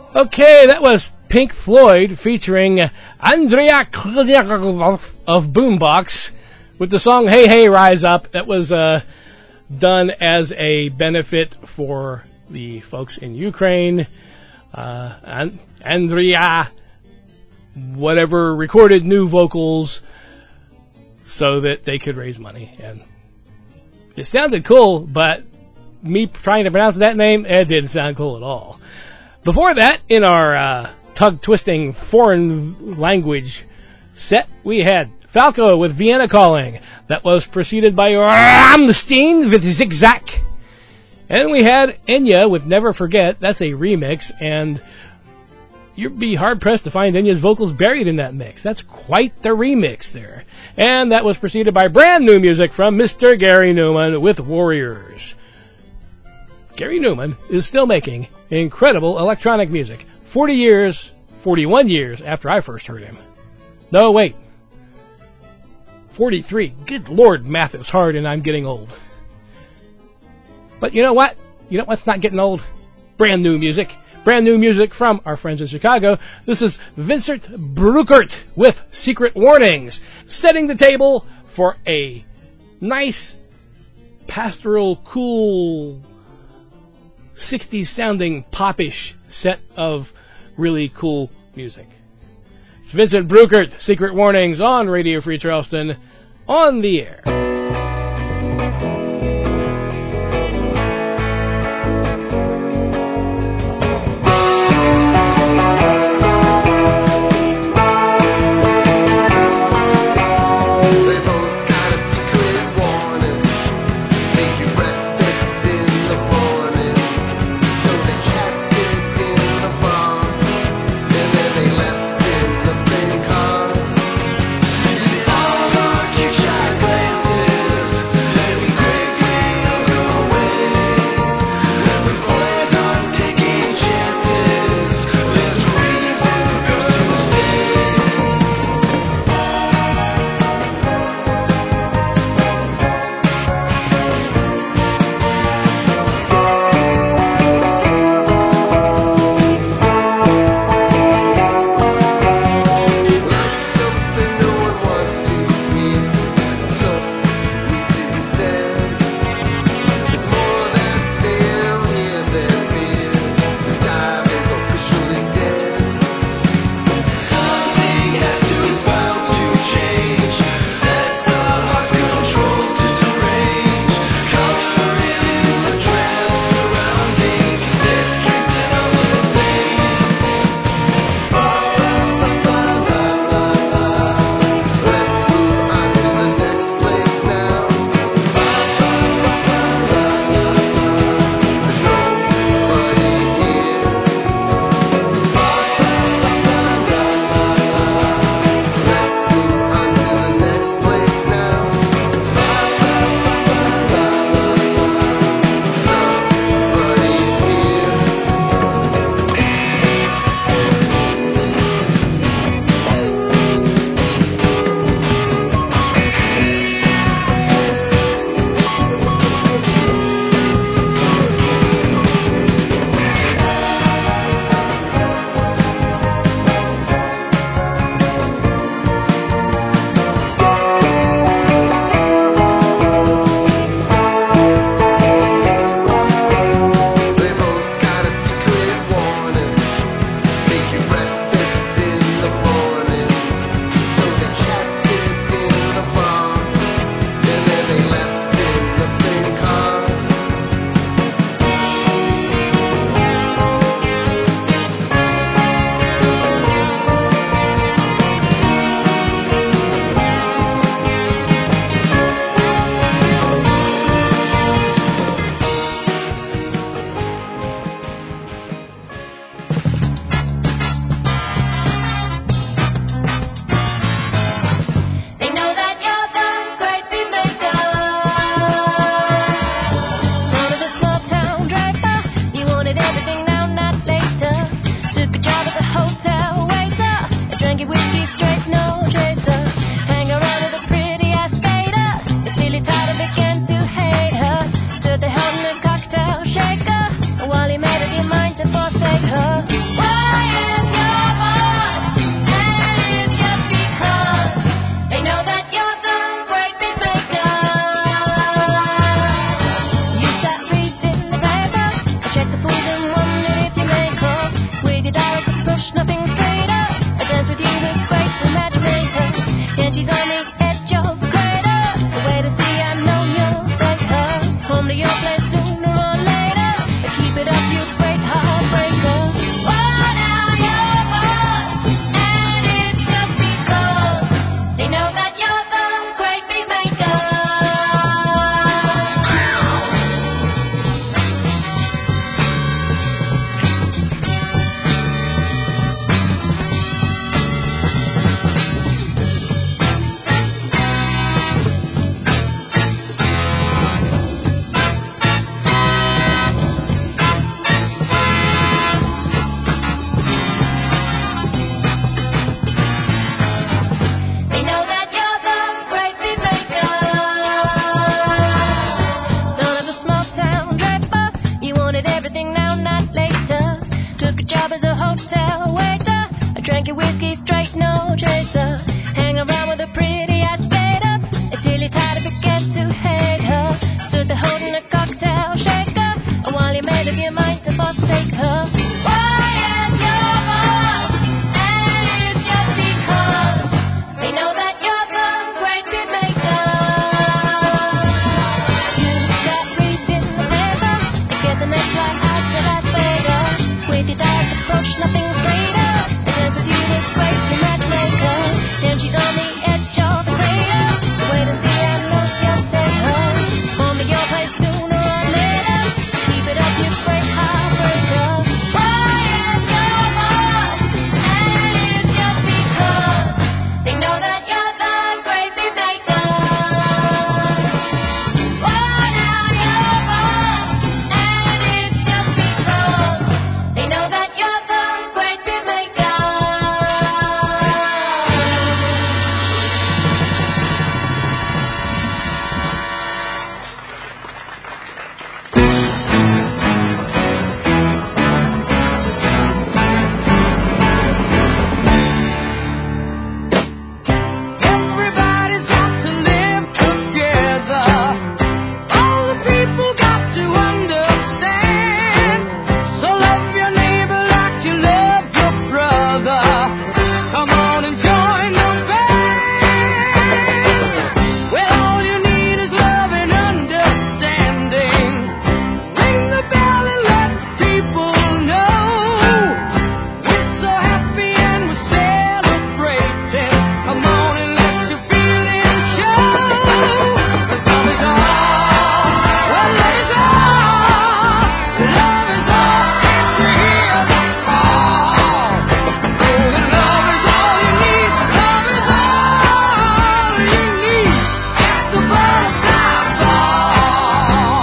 Okay, that was Pink Floyd featuring Andrea of Boombox with the song Hey Hey Rise Up. That was uh, done as a benefit for the folks in Ukraine. Uh, and Andrea, whatever, recorded new vocals so that they could raise money. And it sounded cool, but me trying to pronounce that name, it didn't sound cool at all. Before that, in our uh, tug-twisting foreign language set, we had Falco with Vienna Calling. That was preceded by Rammstein with Zigzag. And we had Enya with Never Forget. That's a remix, and you'd be hard-pressed to find Enya's vocals buried in that mix. That's quite the remix there. And that was preceded by brand new music from Mister Gary Newman with Warriors. Gary Newman is still making incredible electronic music. forty years, forty-one years after I first heard him. No, wait. forty-three. Good Lord, math is hard and I'm getting old. But you know what? You know what's not getting old? Brand new music. Brand new music from our friends in Chicago. This is Vincent Bruckert with Secret Warnings, setting the table for a nice, pastoral, cool, sixties sounding popish set of really cool music. It's Vincent Bruckert, Secret Warnings on Radio Free Charleston, on the air. All our keep shy glaze. was a hotel waiter. I drank your whiskey straight, no chaser. Hang around with a pretty, I stayed up until you tired and began to hate her. Stood there holding a cocktail shaker, and while you made up your mind to forsake her. Why is your boss? And it's just because they know that you're the great beat maker. You got reading the paper and get the next flight out to Las Vegas. With your direct approach, nothing straighter. And dance with you the great matchmaker. Then she's on the edge of the crater. Wait and see, I know you'll take her. Home to your place sooner or later. Keep it up, you great heartbreaker. Why is your boss? And it's just because they know that you're the great beat maker. Why now your boss? And it's just because they know that you're the great beat maker. Everybody's got to live together. All the people got to understand. So love your neighbor like you love your brother. Come on and join the band. Well, all you need is love and understanding. Ring the bell and let the people know. We're so happy and we're celebrating. Come on and let your feelings show. 'Cause love is all. Well, love is all. Love is all. Can't you hear the call? Oh, the love is all you need. Love is all you need. At the butterfly ball.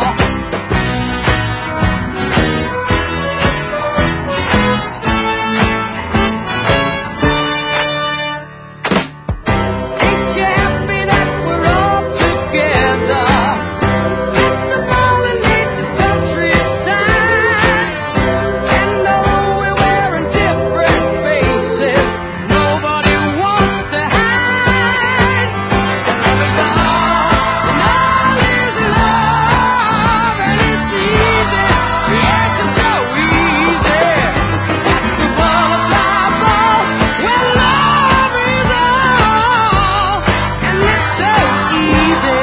Ain't you happy that we're all together? At the ball in nature's countryside. And though we're wearing different faces, nobody wants to hide. Love is all, and all is love, and it's easy, yes, it's so easy. At the butterfly ball, where love is all, and it's so easy.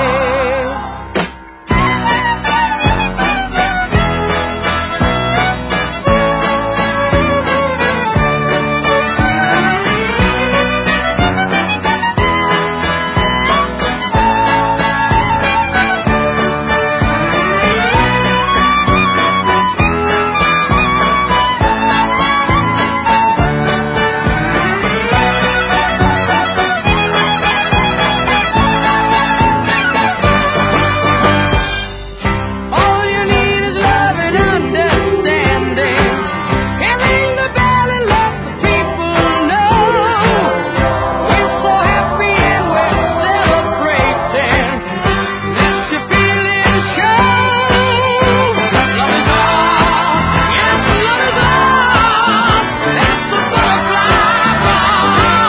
All you need is love and understanding. And ring the bell and let the people know. We're so happy and we're celebrating. Let your feelings show. Love is all. Yes, love is all. That's the butterfly ball.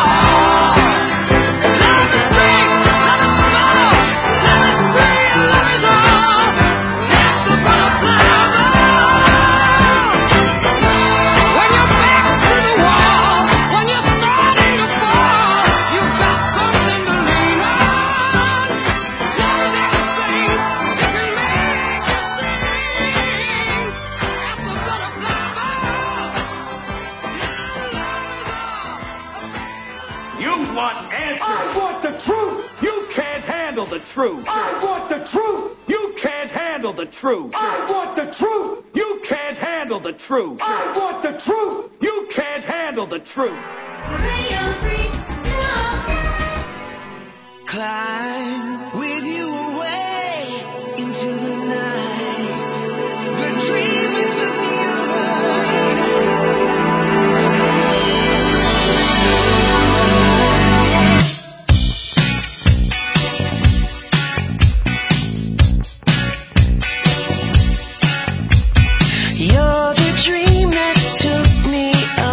Love is big, love is small, love is free, and love is all. That's the butterfly ball. When your back's to the wall, when you're starting to fall, you've got something to lean on. Love is everything, it can make you sing. That's the butterfly ball. You want answers. I want the truth. You can't handle the truth. I want the truth. You can't handle the truth. I want the truth. You can't handle the truth. I want the truth. You can't handle the truth. Climb with you away into the night. The dream that took me over. You're the dream that took me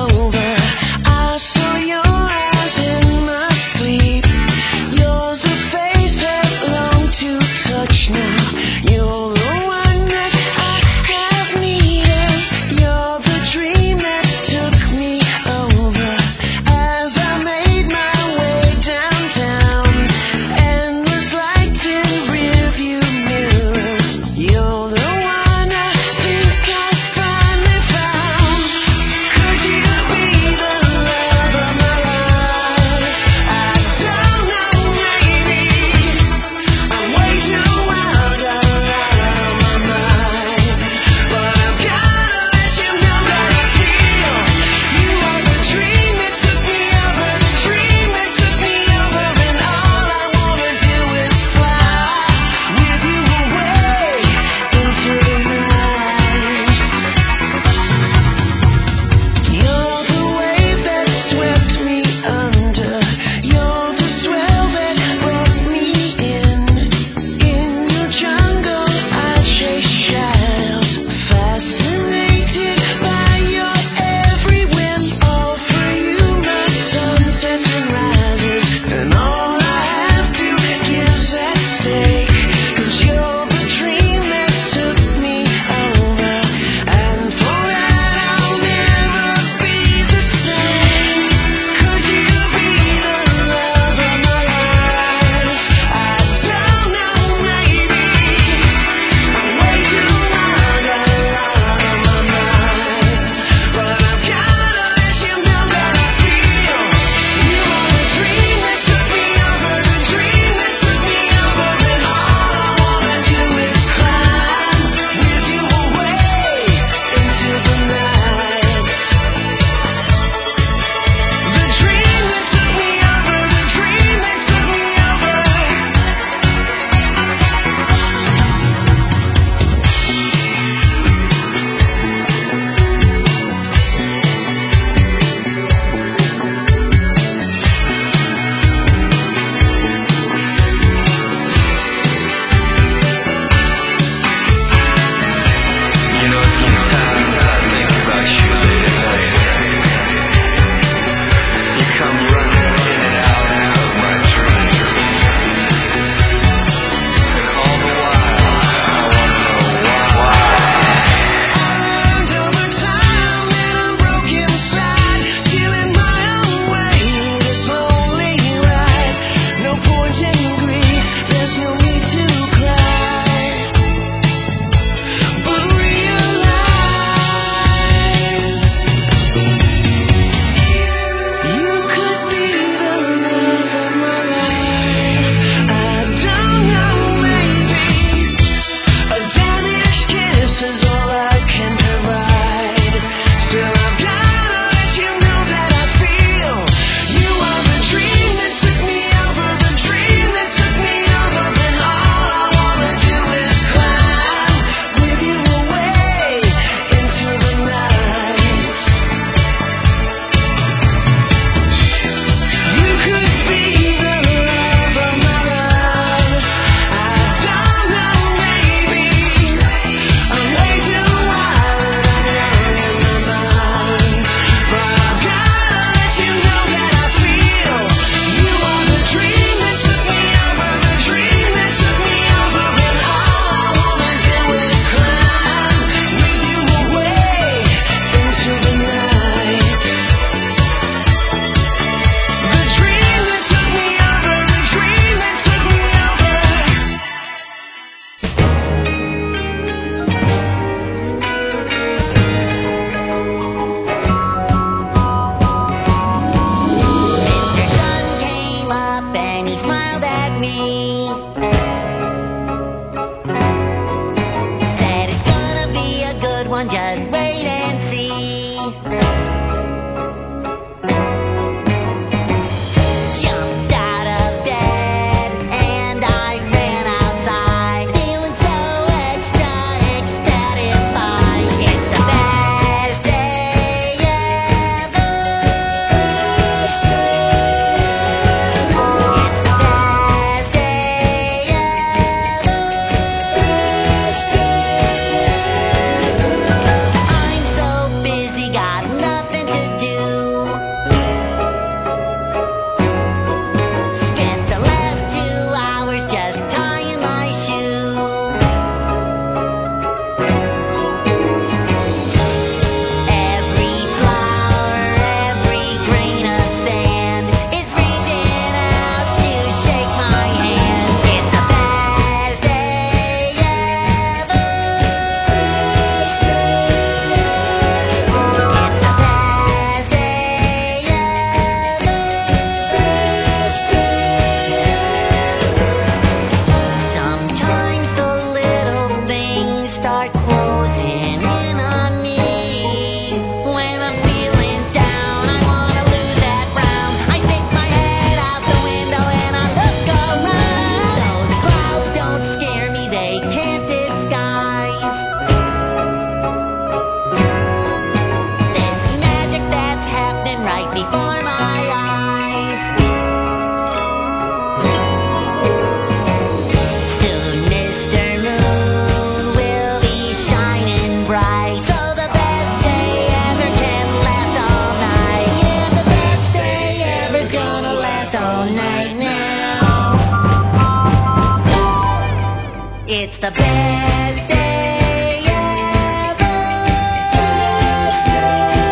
the best day ever. It's the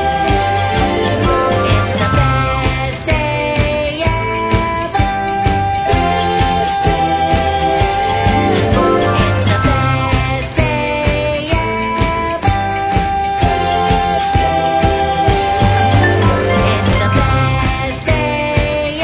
best day ever. It's the best day ever. It's the best day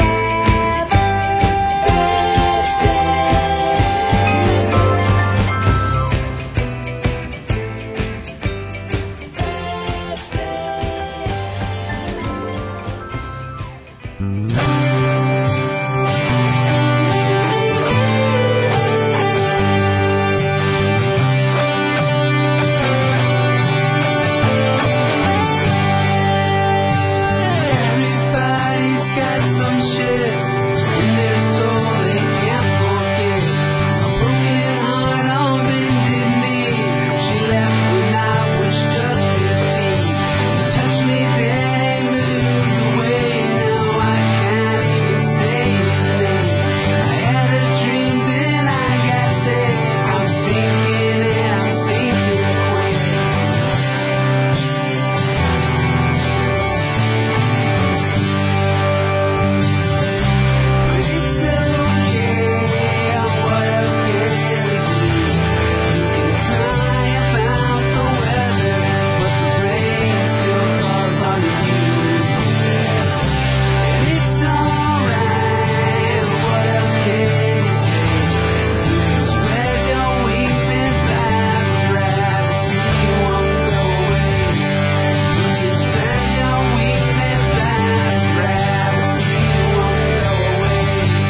Everybody's got some shit in their soul they can't forget. A broken heart on bended knee. She left when I was just fifteen. You touched me then and moved away. Now I can't even say his name. I had a dream, then I got saved. I'm sinking and I'm sinking quick. But it's okay, what else can we do? You can cry about the weather, but the rain still falls on you. And it's alright, what else can you say? You can spread your wings and fly, gravity won't go away. You can spread your wings and fly, gravity won't go away.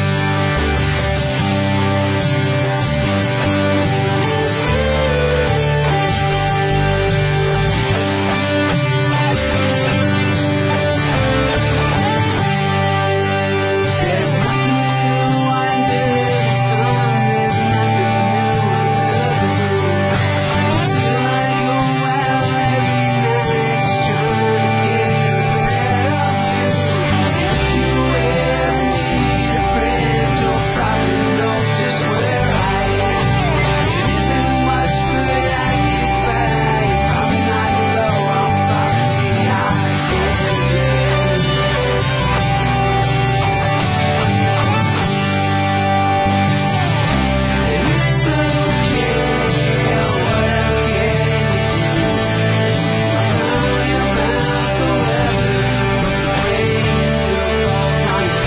There's nothing new under the sun. There's nothing new under the moon. Still I go out every night just trying to get a better view. If you ever need a friend, you'll probably know just where I am. It isn't much, but I get by. If I'm not low, I'll probably be high. And it's okay, what else can you do? Cry about the weather, but the rain still falls on you.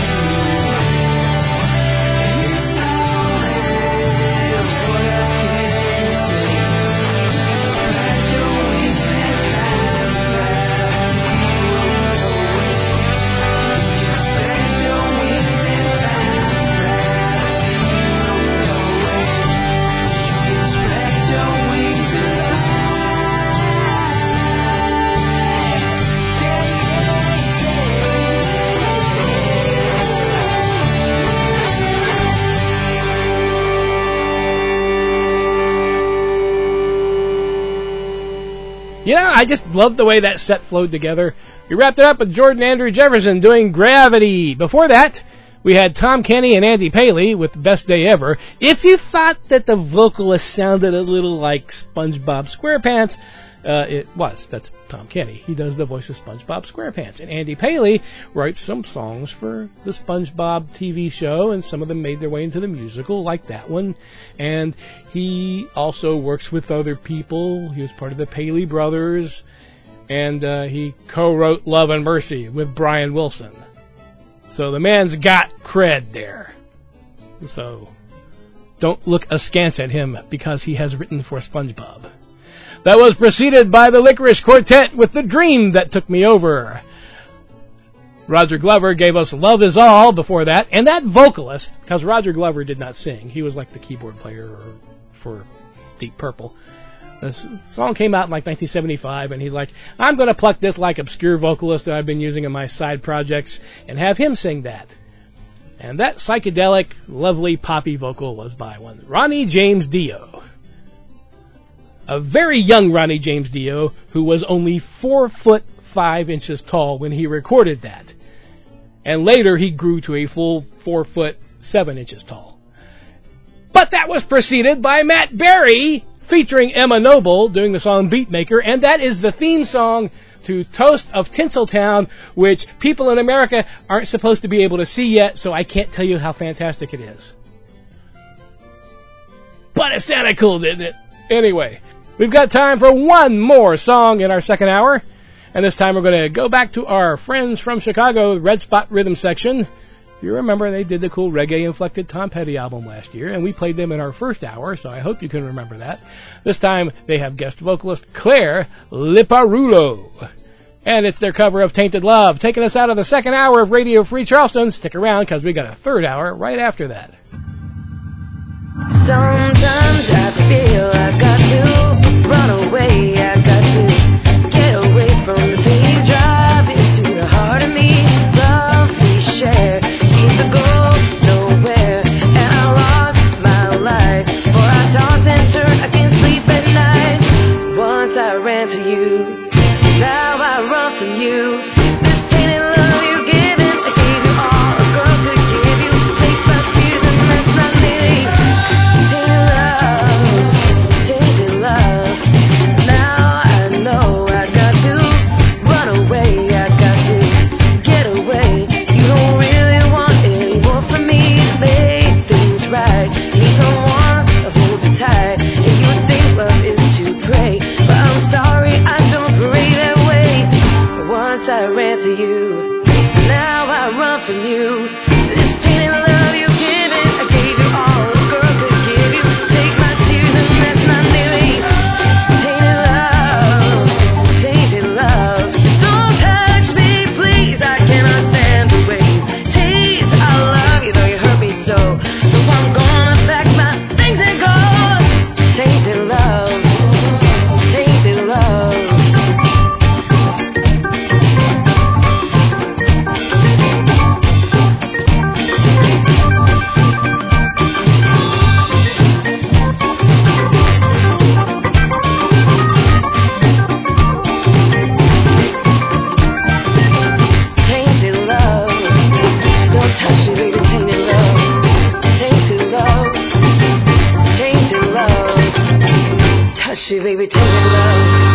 And it's alright, what else can you say? Spread your wings and fly, gravity won't go away. You can spread your wings and fly, gravity won't go away. You can spread your wings and fly. You know, I just love the way that set flowed together. We wrapped it up with Jordan Andrew Jefferson doing Gravity. Before that, we had Tom Kenny and Andy Paley with Best Day Ever. If you thought that the vocalist sounded a little like SpongeBob SquarePants, uh, it was. That's Tom Kenny. He does the voice of SpongeBob SquarePants. And Andy Paley writes some songs for the SpongeBob T V show, and some of them made their way into the musical, like that one. And he also works with other people. He was part of the Paley Brothers, and uh, he co-wrote Love and Mercy with Brian Wilson. So the man's got cred there. So don't look askance at him because he has written for SpongeBob. That was preceded by the Licorice Quartet with The Dream That Took Me Over. Roger Glover gave us Love Is All before that, and that vocalist, because Roger Glover did not sing, he was like the keyboard player for Deep Purple. This song came out in like nineteen seventy-five, and he's like, I'm going to pluck this like obscure vocalist that I've been using in my side projects and have him sing that. And that psychedelic, lovely, poppy vocal was by one Ronnie James Dio. A very young Ronnie James Dio, who was only four foot five inches tall when he recorded that. And later he grew to a full four foot seven inches tall. But that was preceded by Matt Berry featuring Emma Noble doing the song Beatmaker, and that is the theme song to Toast of Tinseltown, which people in America aren't supposed to be able to see yet, so I can't tell you how fantastic it is. But it sounded cool, didn't it? Anyway, we've got time for one more song in our second hour, and this time we're going to go back to our friends from Chicago, Red Spot Rhythm Section. You remember they did the cool reggae-inflected Tom Petty album last year, and we played them in our first hour, so I hope you can remember that. This time, they have guest vocalist Claire Liparulo. And it's their cover of Tainted Love, taking us out of the second hour of Radio Free Charleston. Stick around, because we got a third hour right after that. Sometimes I feel I got to run away, I got to get away from the pain, drive into the heart of me, love we share. To go nowhere, and I lost my life, for I toss and turn, I can't sleep at night. Once I ran to you, now I run from you. This tainted love you given, I gave you all a girl could give you. Take my tears and that's not me. Tainted love, tainted love. Now I know I got to run away, I got to get away. You don't really want anymore from me to make things right. Need someone to hold you tight, and you think love is too great, but I'm sorry I don't pray that way. But once I ran to you, now I run from you. This tainted love you given, I gave you all a girl could give you. Take my tears and that's not nearly tainted love, tainted love. Don't touch me, please, I cannot stand the way you taste. I love you though you hurt me so, so I'm gonna pack my things and go. Tainted love, tainted love. Tainted love, don't touch me, baby, tainted love. Tainted love, tainted love. Touch me, baby, tainted love.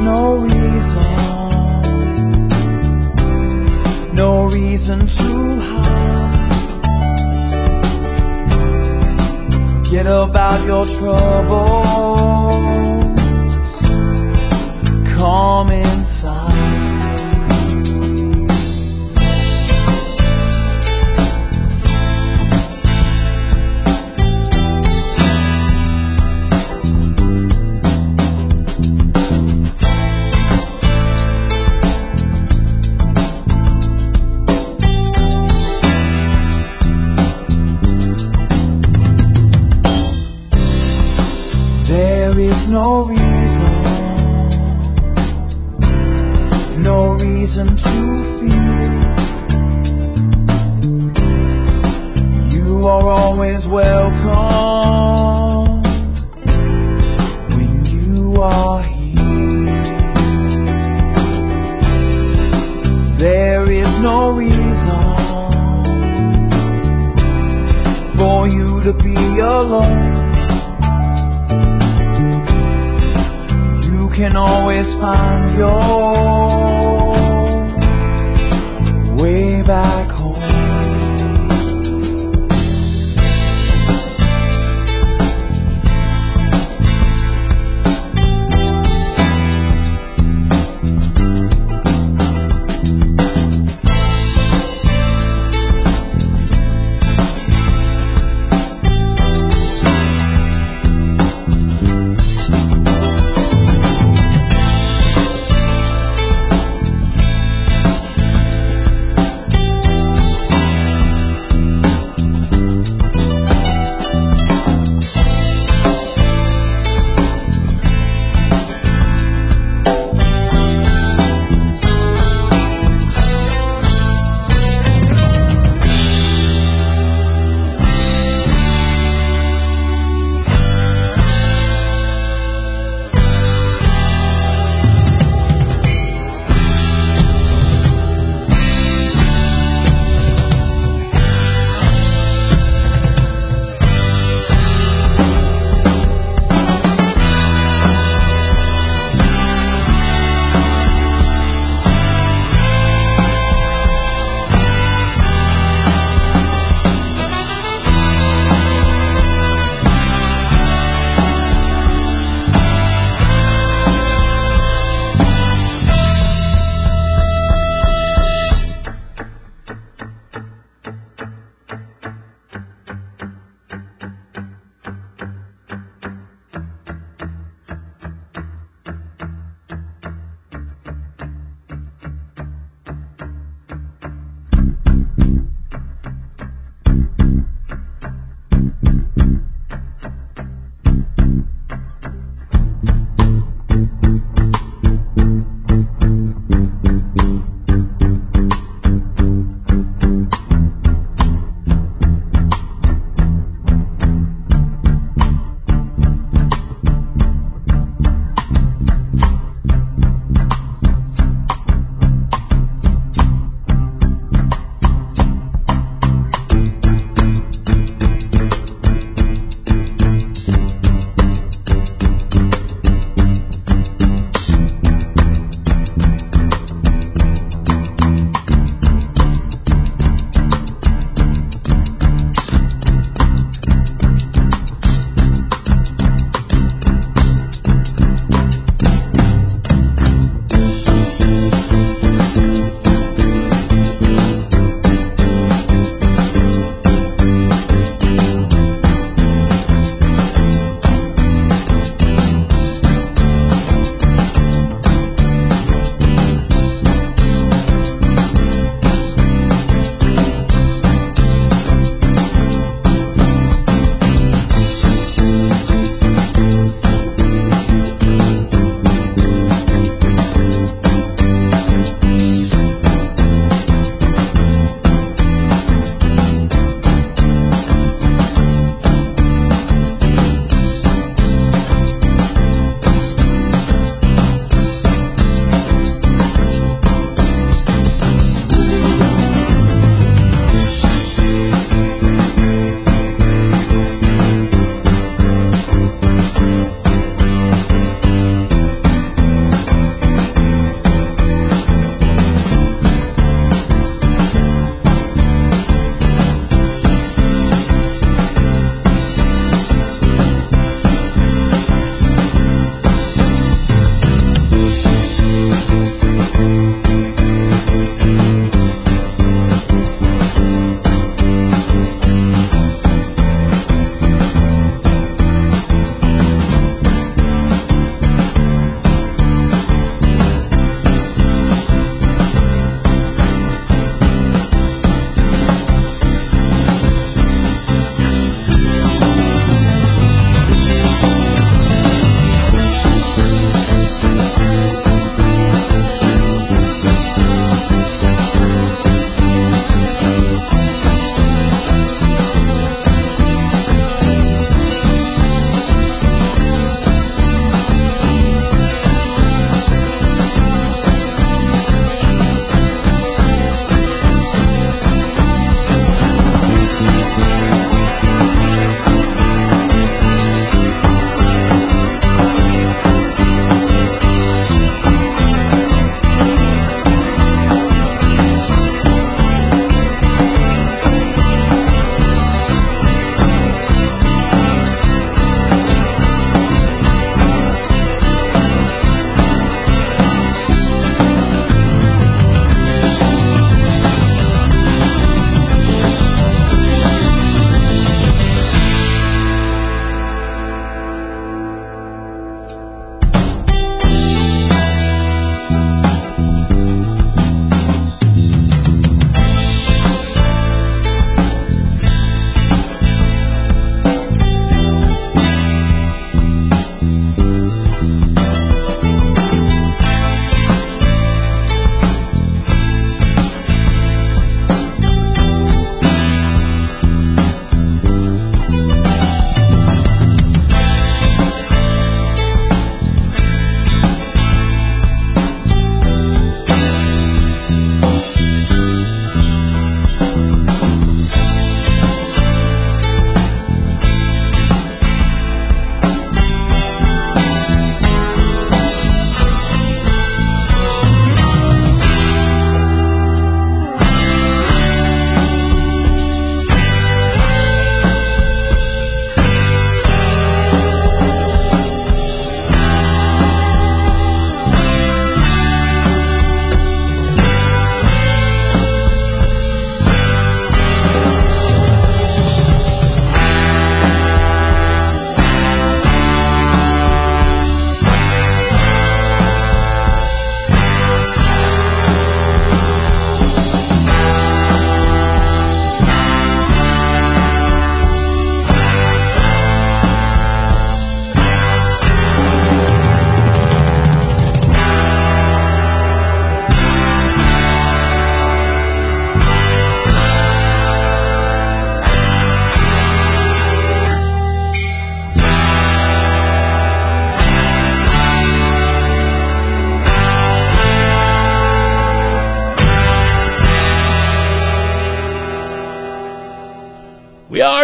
no reason, no reason to hide. Forget about your troubles, come inside. No reason, no reason to fear. You are always welcome when you are here. There is no reason for you to be alone. You can always find your way back home.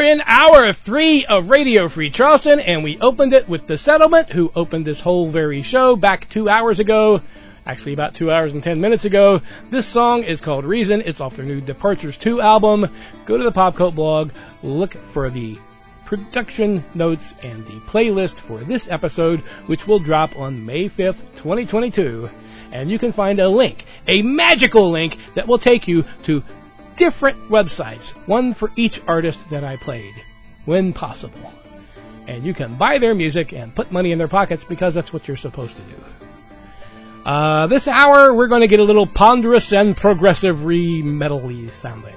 in hour three of Radio Free Charleston, and we opened it with The Settlement, who opened this whole very show back two hours ago. Actually, about two hours and ten minutes ago. This song is called Reason. It's off their new Departures two album. Go to the Popcult blog, look for the production notes and the playlist for this episode, which will drop on May fifth, twenty twenty-two. And you can find a link, a magical link, that will take you to different websites, one for each artist that I played, when possible. And you can buy their music and put money in their pockets, because that's what you're supposed to do. Uh, this hour, we're going to get a little ponderous and progressive re-metal-y sounding.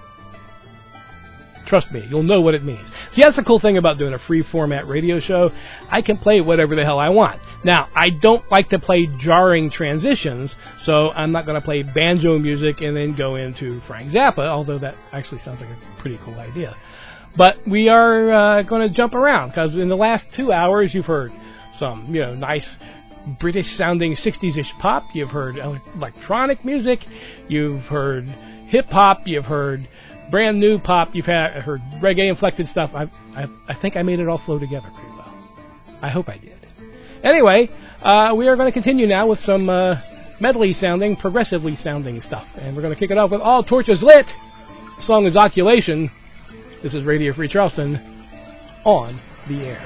Trust me, you'll know what it means. See, that's the cool thing about doing a free-format radio show. I can play whatever the hell I want. Now, I don't like to play jarring transitions, so I'm not going to play banjo music and then go into Frank Zappa, although that actually sounds like a pretty cool idea. But we are uh, going to jump around, because in the last two hours, you've heard some, you know, nice British-sounding sixties-ish pop. You've heard ele- electronic music. You've heard hip-hop. You've heard brand new pop. You've had, heard reggae-inflected stuff. I, I, I think I made it all flow together pretty well. I hope I did. Anyway, uh, we are going to continue now with some uh, medley-sounding, progressively-sounding stuff. And we're going to kick it off with All Torches Lit. The song is Oculation. This is Radio Free Charleston on the air.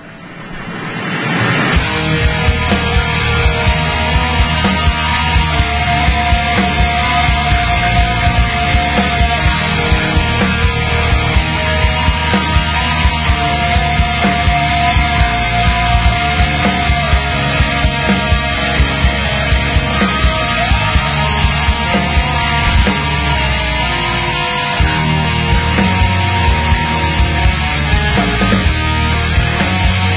Thank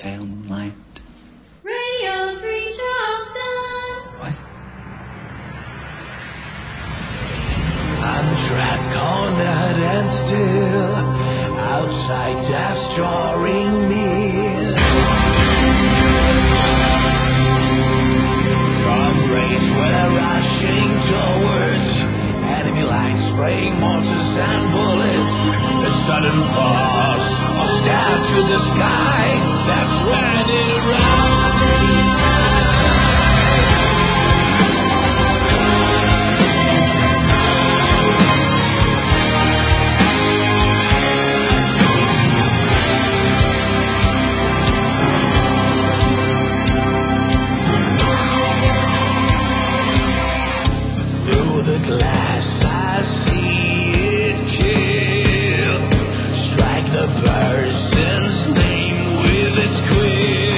pale light. Radio Free Charleston. What? I'm trapped, cornered and still, outside death's drawing near. Comrades were rushing towards enemy lines, spraying mortars and bullets. A sudden pause, a stare to the sky, that's when it arrived. The glass, I see it kill. Strike the person's name with its quill.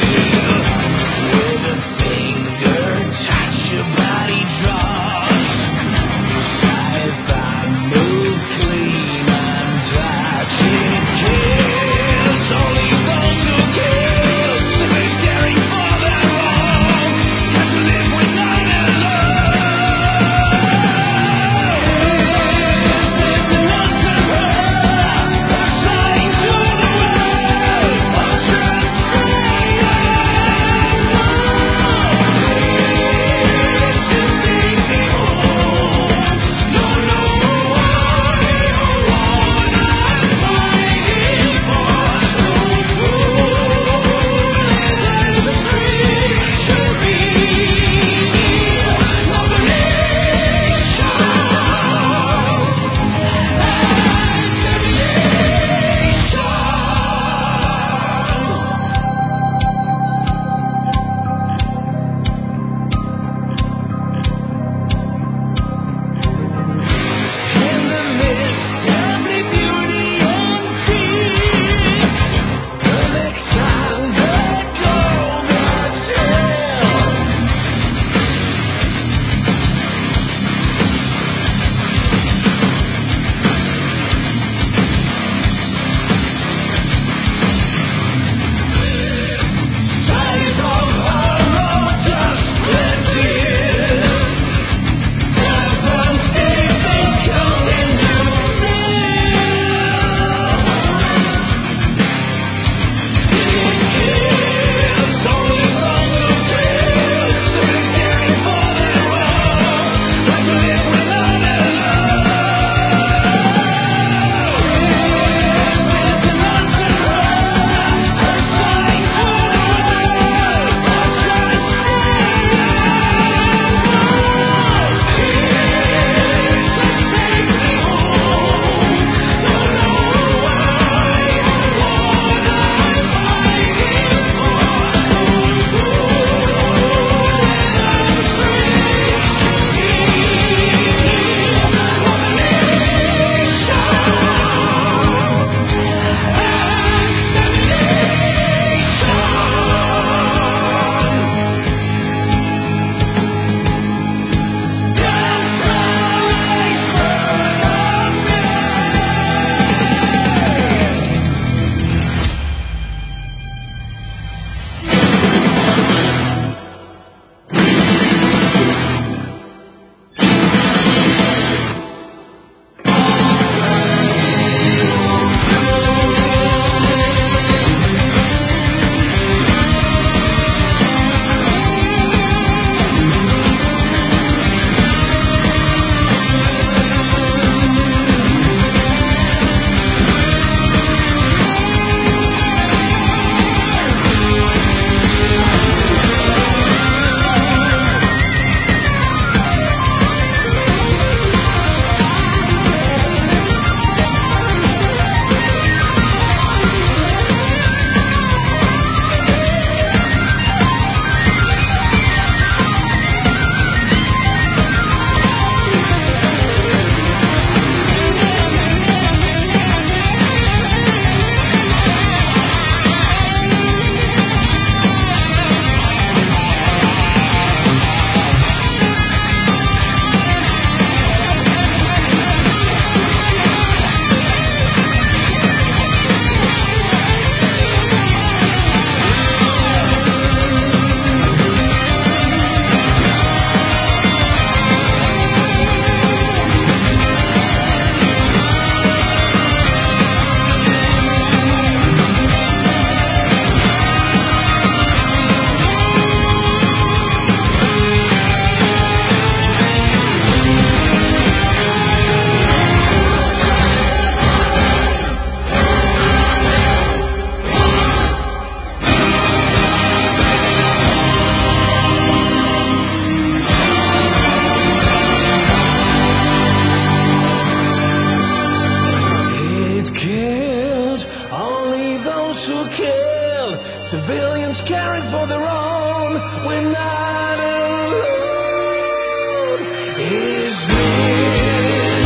billions caring for their own. We're not alone. Is this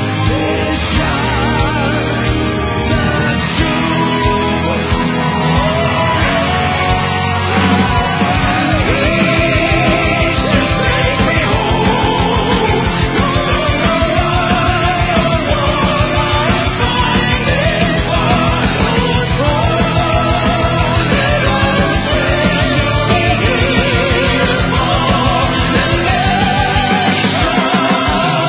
vision the truth? Please just take me home. No, no, no, no, no, I'm finding far too strong. There's a special need for the nation.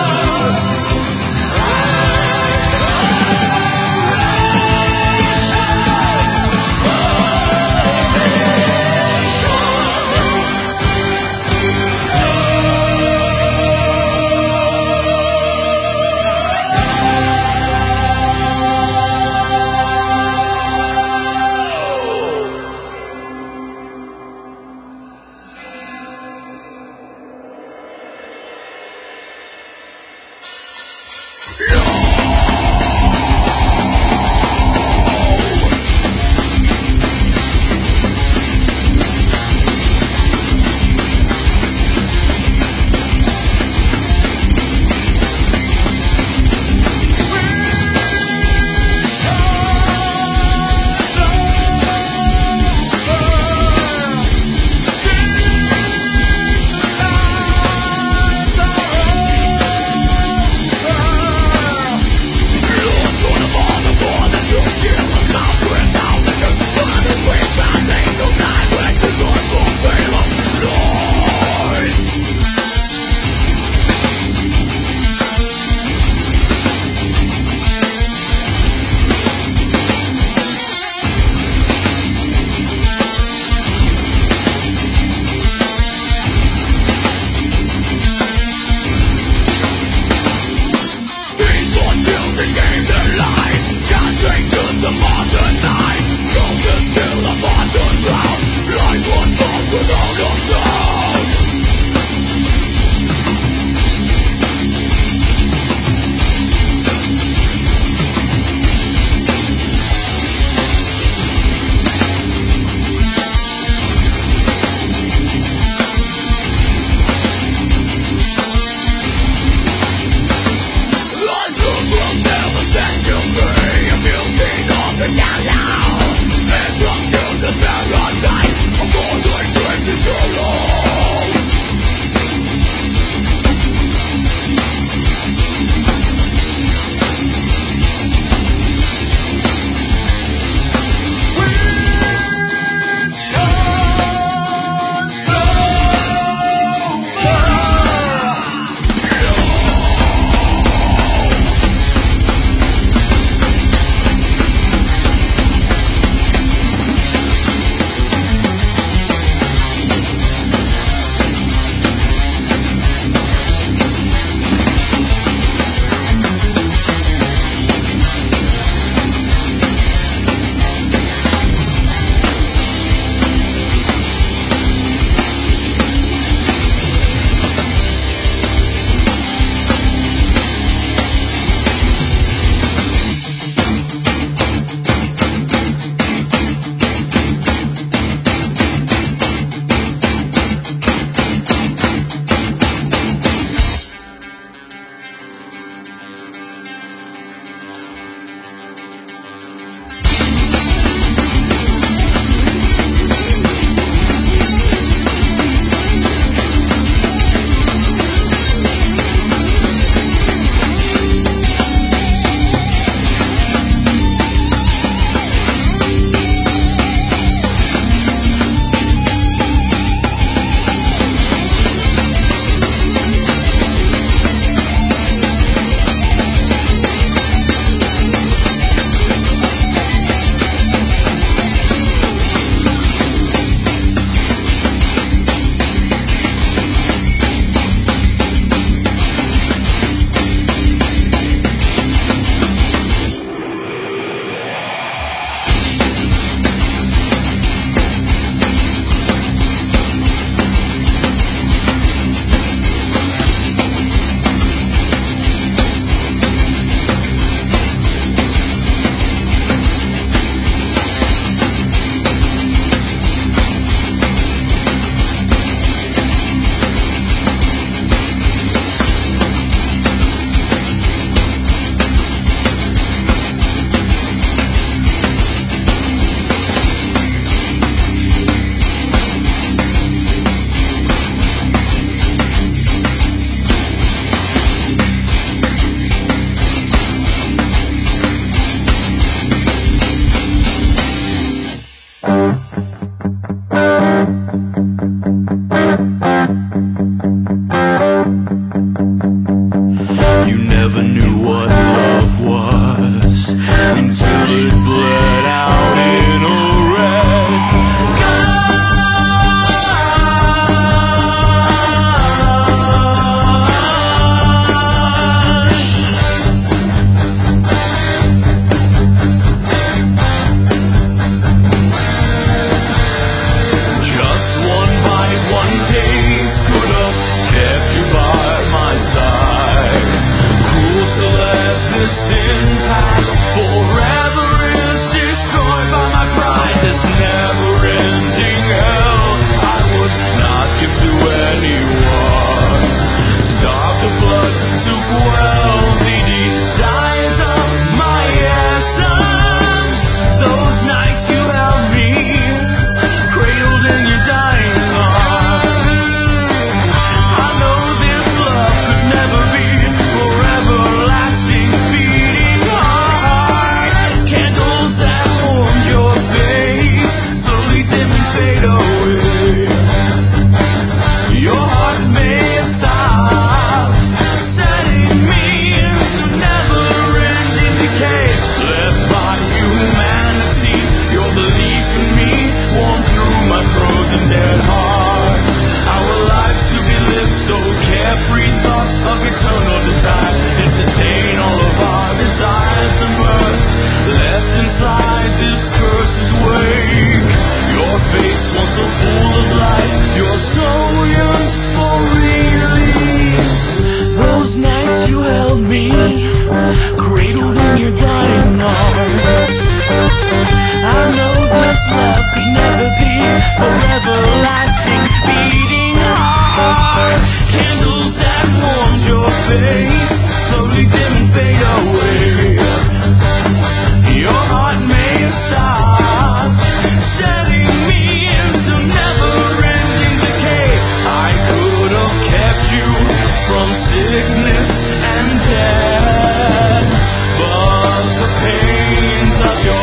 sin past forever is destroyed by my pride. This never-ending hell I would not give to anyone. Stop the blood to quell the desires of my essence. Those nights you held me, cradled in your dying arms. I know this love could never be forever lasting, beating heart. Candles that warmed your face slowly dim and fade away. Your heart may have stopped, setting me into never-ending decay. Left by humanity, your belief in me warmed through my frozen dead heart. Our lives to be lived so carefree, thoughts of eternal desire entertain all of our desires and birth. Left inside this curse's wake, your face once so full of life, your soul yearns for release. Those nights you held me, cradled in your dying arms. I know this love could never be forever lasting, beating heart. Candles that warmed your face slowly dim and fade away. Your heart may have stopped, setting me into never-ending decay. I could have kept you from sickness and death, but the pains of your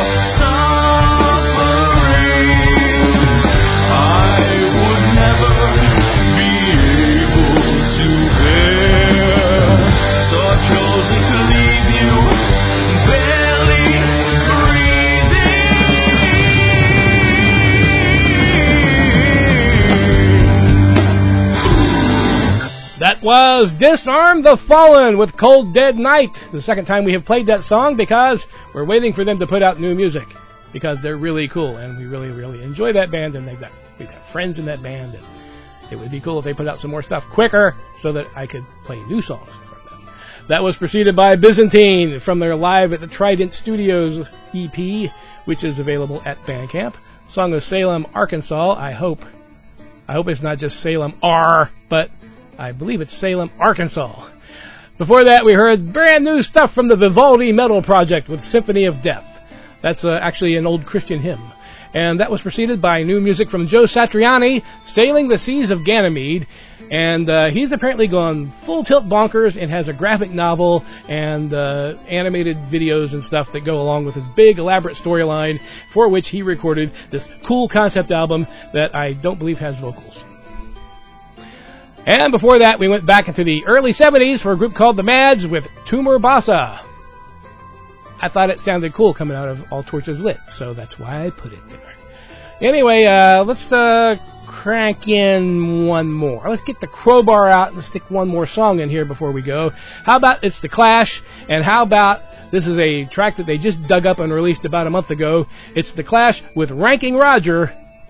suffering I would never be able to bear. So I've chosen to leave you barely That was Disarm the Fallen with Cold Dead Night. The second time we have played that song because we're waiting for them to put out new music because they're really cool and we really, really enjoy that band and they've got, we've got friends in that band and it would be cool if they put out some more stuff quicker so that I could play new songs from them. That was preceded by Byzantine from their Live at the Trident Studios E P, which is available at Bandcamp. Song of Salem, Arkansas. I hope, I hope it's not just Salem R, but I believe it's Salem, Arkansas. Before that, we heard brand new stuff from the Vivaldi Metal Project with Symphony of Death. That's uh, actually an old Christian hymn. And that was preceded by new music from Joe Satriani, Sailing the Seas of Ganymede. And uh, he's apparently gone full tilt bonkers and has a graphic novel and uh, animated videos and stuff that go along with his big elaborate storyline for which he recorded this cool concept album that I don't believe has vocals. And before that, we went back into the early seventies for a group called The Mads with Tumor Bassa. I thought it sounded cool coming out of All Torches Lit, so that's why I put it there. Anyway, uh, let's uh, crank in one more. Let's get the crowbar out and stick one more song in here before we go. How about It's The Clash, and how about this is a track that they just dug up and released about a month ago. It's The Clash with Ranking Roger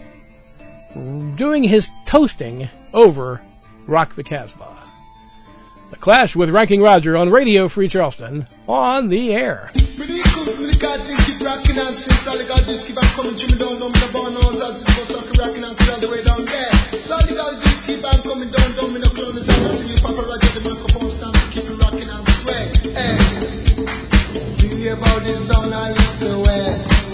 doing his toasting over Rock the Casbah. The Clash with Ranking Roger on Radio Free Charleston on the air. Pretty cool from the guys and keep rocking on since all the guys just keep on coming Jimmy down down the bar knows how to supposed to keep rocking on all the way down there. So all the guys just keep on coming down down me no clone is I'm see you Papa Roger the microphone stand to keep it rocking on this way. Hey, tell you about this song I listen way.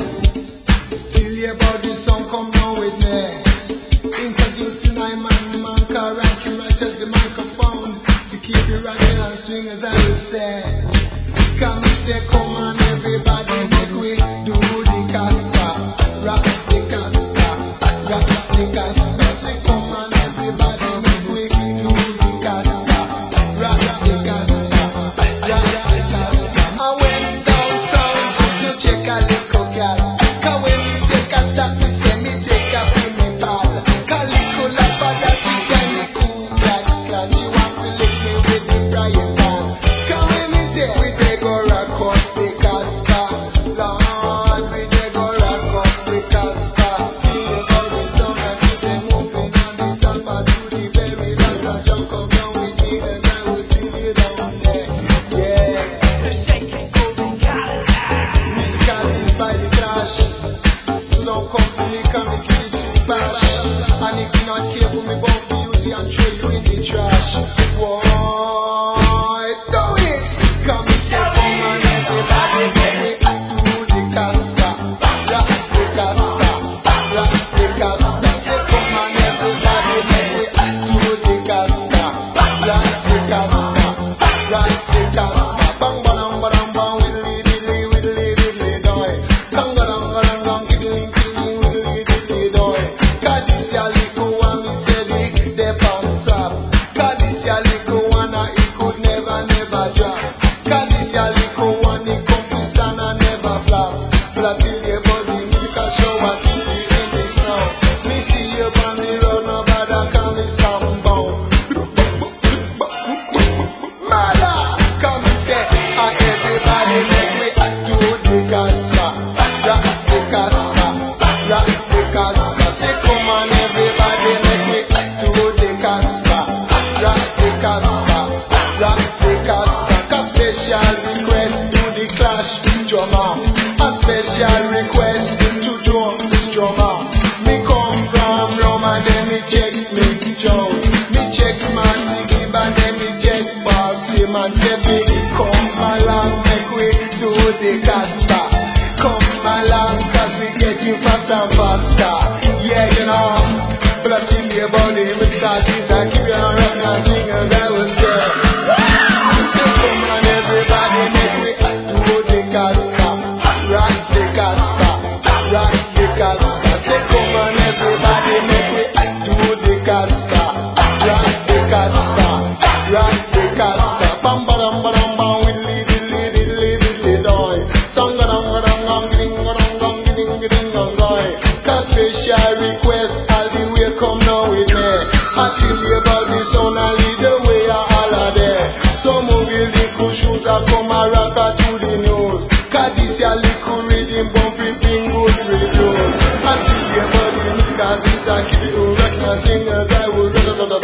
Tell you about this song come down with me. Introducing I man, man, car, Ranking Roger, the microphone to keep it rocking and swing as I would say. Come and say, come on, everybody, make we do the Casbah, rock the Casbah, rock the Casbah. Say, come on, everybody, make we do the Casbah, rock the Casbah, rock the Casbah. I went downtown just to check a little gal. 'Cause when me take a stop, me say me take a female pal. Rock not careful, me bound for use you and throw you in the trash. Boy, do it. Come and say, come on, everybody, make me do the casta. Rock the casta, rock the casta. Say, come on, everybody, make me do the casta. Rock the casta, rock the casta. Bang, bang, bang, bang, widdly, diddly, widdly, diddly, doy. Bang, bang, bang, bang, kiddly, kiddly, widdly, diddly, doy. Cause this ya little one, me say the dep on top. Cause this ya little one, uh, it could never, never drop. Cause this ya little one, it come to stand and never flop. But I tell you about the musical show, I keep it in the sound. Me see you on the road, nobody call me soundbound. Mother, come and say, ah, everybody make me do the casta. Rock the casta, rock the casta. Say, come on, everybody make me do the casta. Rock the casta, rock the casta. Cause special request to the Clash drummer. A special request to John this drummer. Me come from Rome and then me check me Joe. Me check Smarty Gibb and then me check Bossy man. Say me come along, make we do the casta. Come along, cause we getting faster and faster. Yeah, you know. But I tell you about the Mister This, I keep you on rock and sing as I will say. Say come on everybody, make we do the casta. Rock the casta, rock the casta. Say come on everybody, make we do the casta. Rock the casta, rock the casta. Bam bam bam bam, widdly diddly diddly diddly doy. Song dang dang dang ding dang dang ding ding dang doy. Cause special request, all the way come now with me. I tell you about the sound and lead the way I holler there. So move your little shoes and come and rock her to the news. Cause this your little rhythm bumping bring good reviews. I tell you about the music and this I keep you rocking and sing as I will.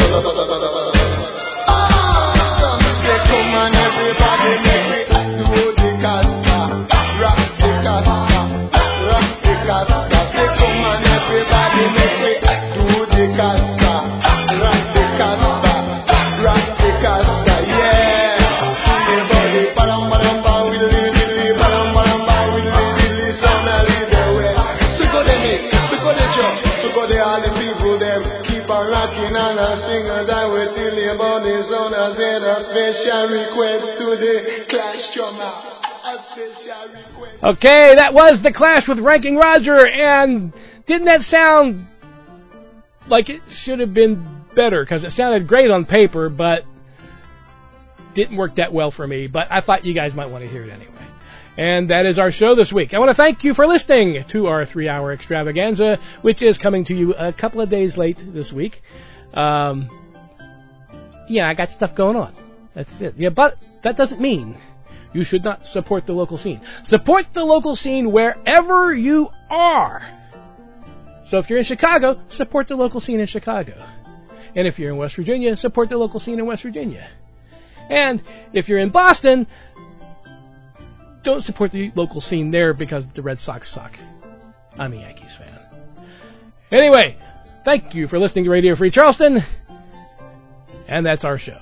Ah, say come on everybody make me do the casta. Rock the casta, rock the casta. Say come on everybody make me do the casta. Rock the casta, rock the casta. Yeah, see me body, badam badam bam, widdly diddly, badam badam bam, widdly diddly, sound and lead the way. So go the me, so go the church, so go the all the people them. Keep on rocking and I sing as I will tell you about the sound. I said a special request to the Clash drummer. A special request. Okay, that was The Clash with Ranking Roger, and didn't that sound like it should have been better? Because it sounded great on paper, but didn't work that well for me. But I thought you guys might want to hear it anyway. And that is our show this week. I want to thank you for listening to our three-hour extravaganza, which is coming to you a couple of days late this week. Um, yeah, I got stuff going on. That's it. Yeah, but that doesn't mean you should not support the local scene. Support the local scene wherever you are. So if you're in Chicago, support the local scene in Chicago. And if you're in West Virginia, support the local scene in West Virginia. And if you're in Boston, don't support the local scene there because the Red Sox suck. I'm a Yankees fan. Anyway, thank you for listening to Radio Free Charleston. And that's our show.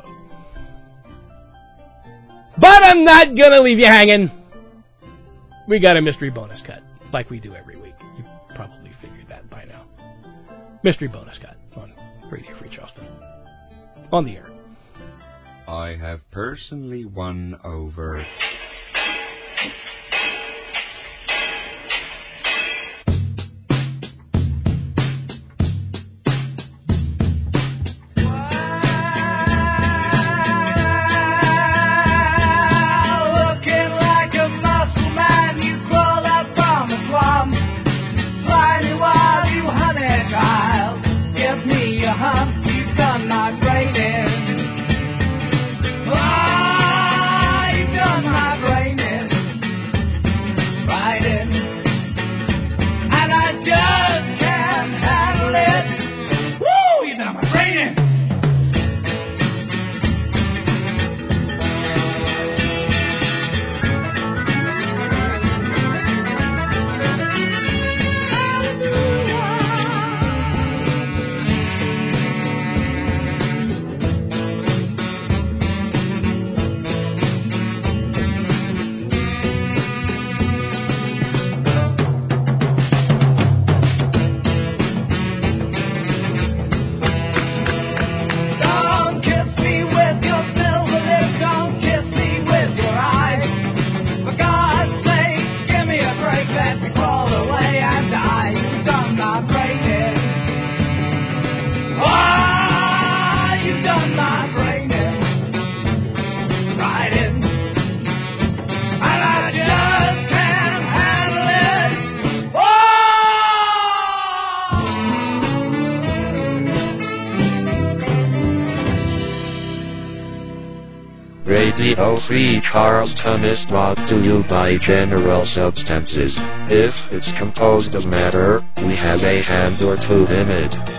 But I'm not gonna leave you hanging. We got a mystery bonus cut, like we do every week. You probably figured that by now. Mystery bonus cut on Radio Free Charleston. On the air. I have personally won over... Done my Radio Free Charleston is brought to you by General Substances. If it's composed of matter, we have a hand or two in it.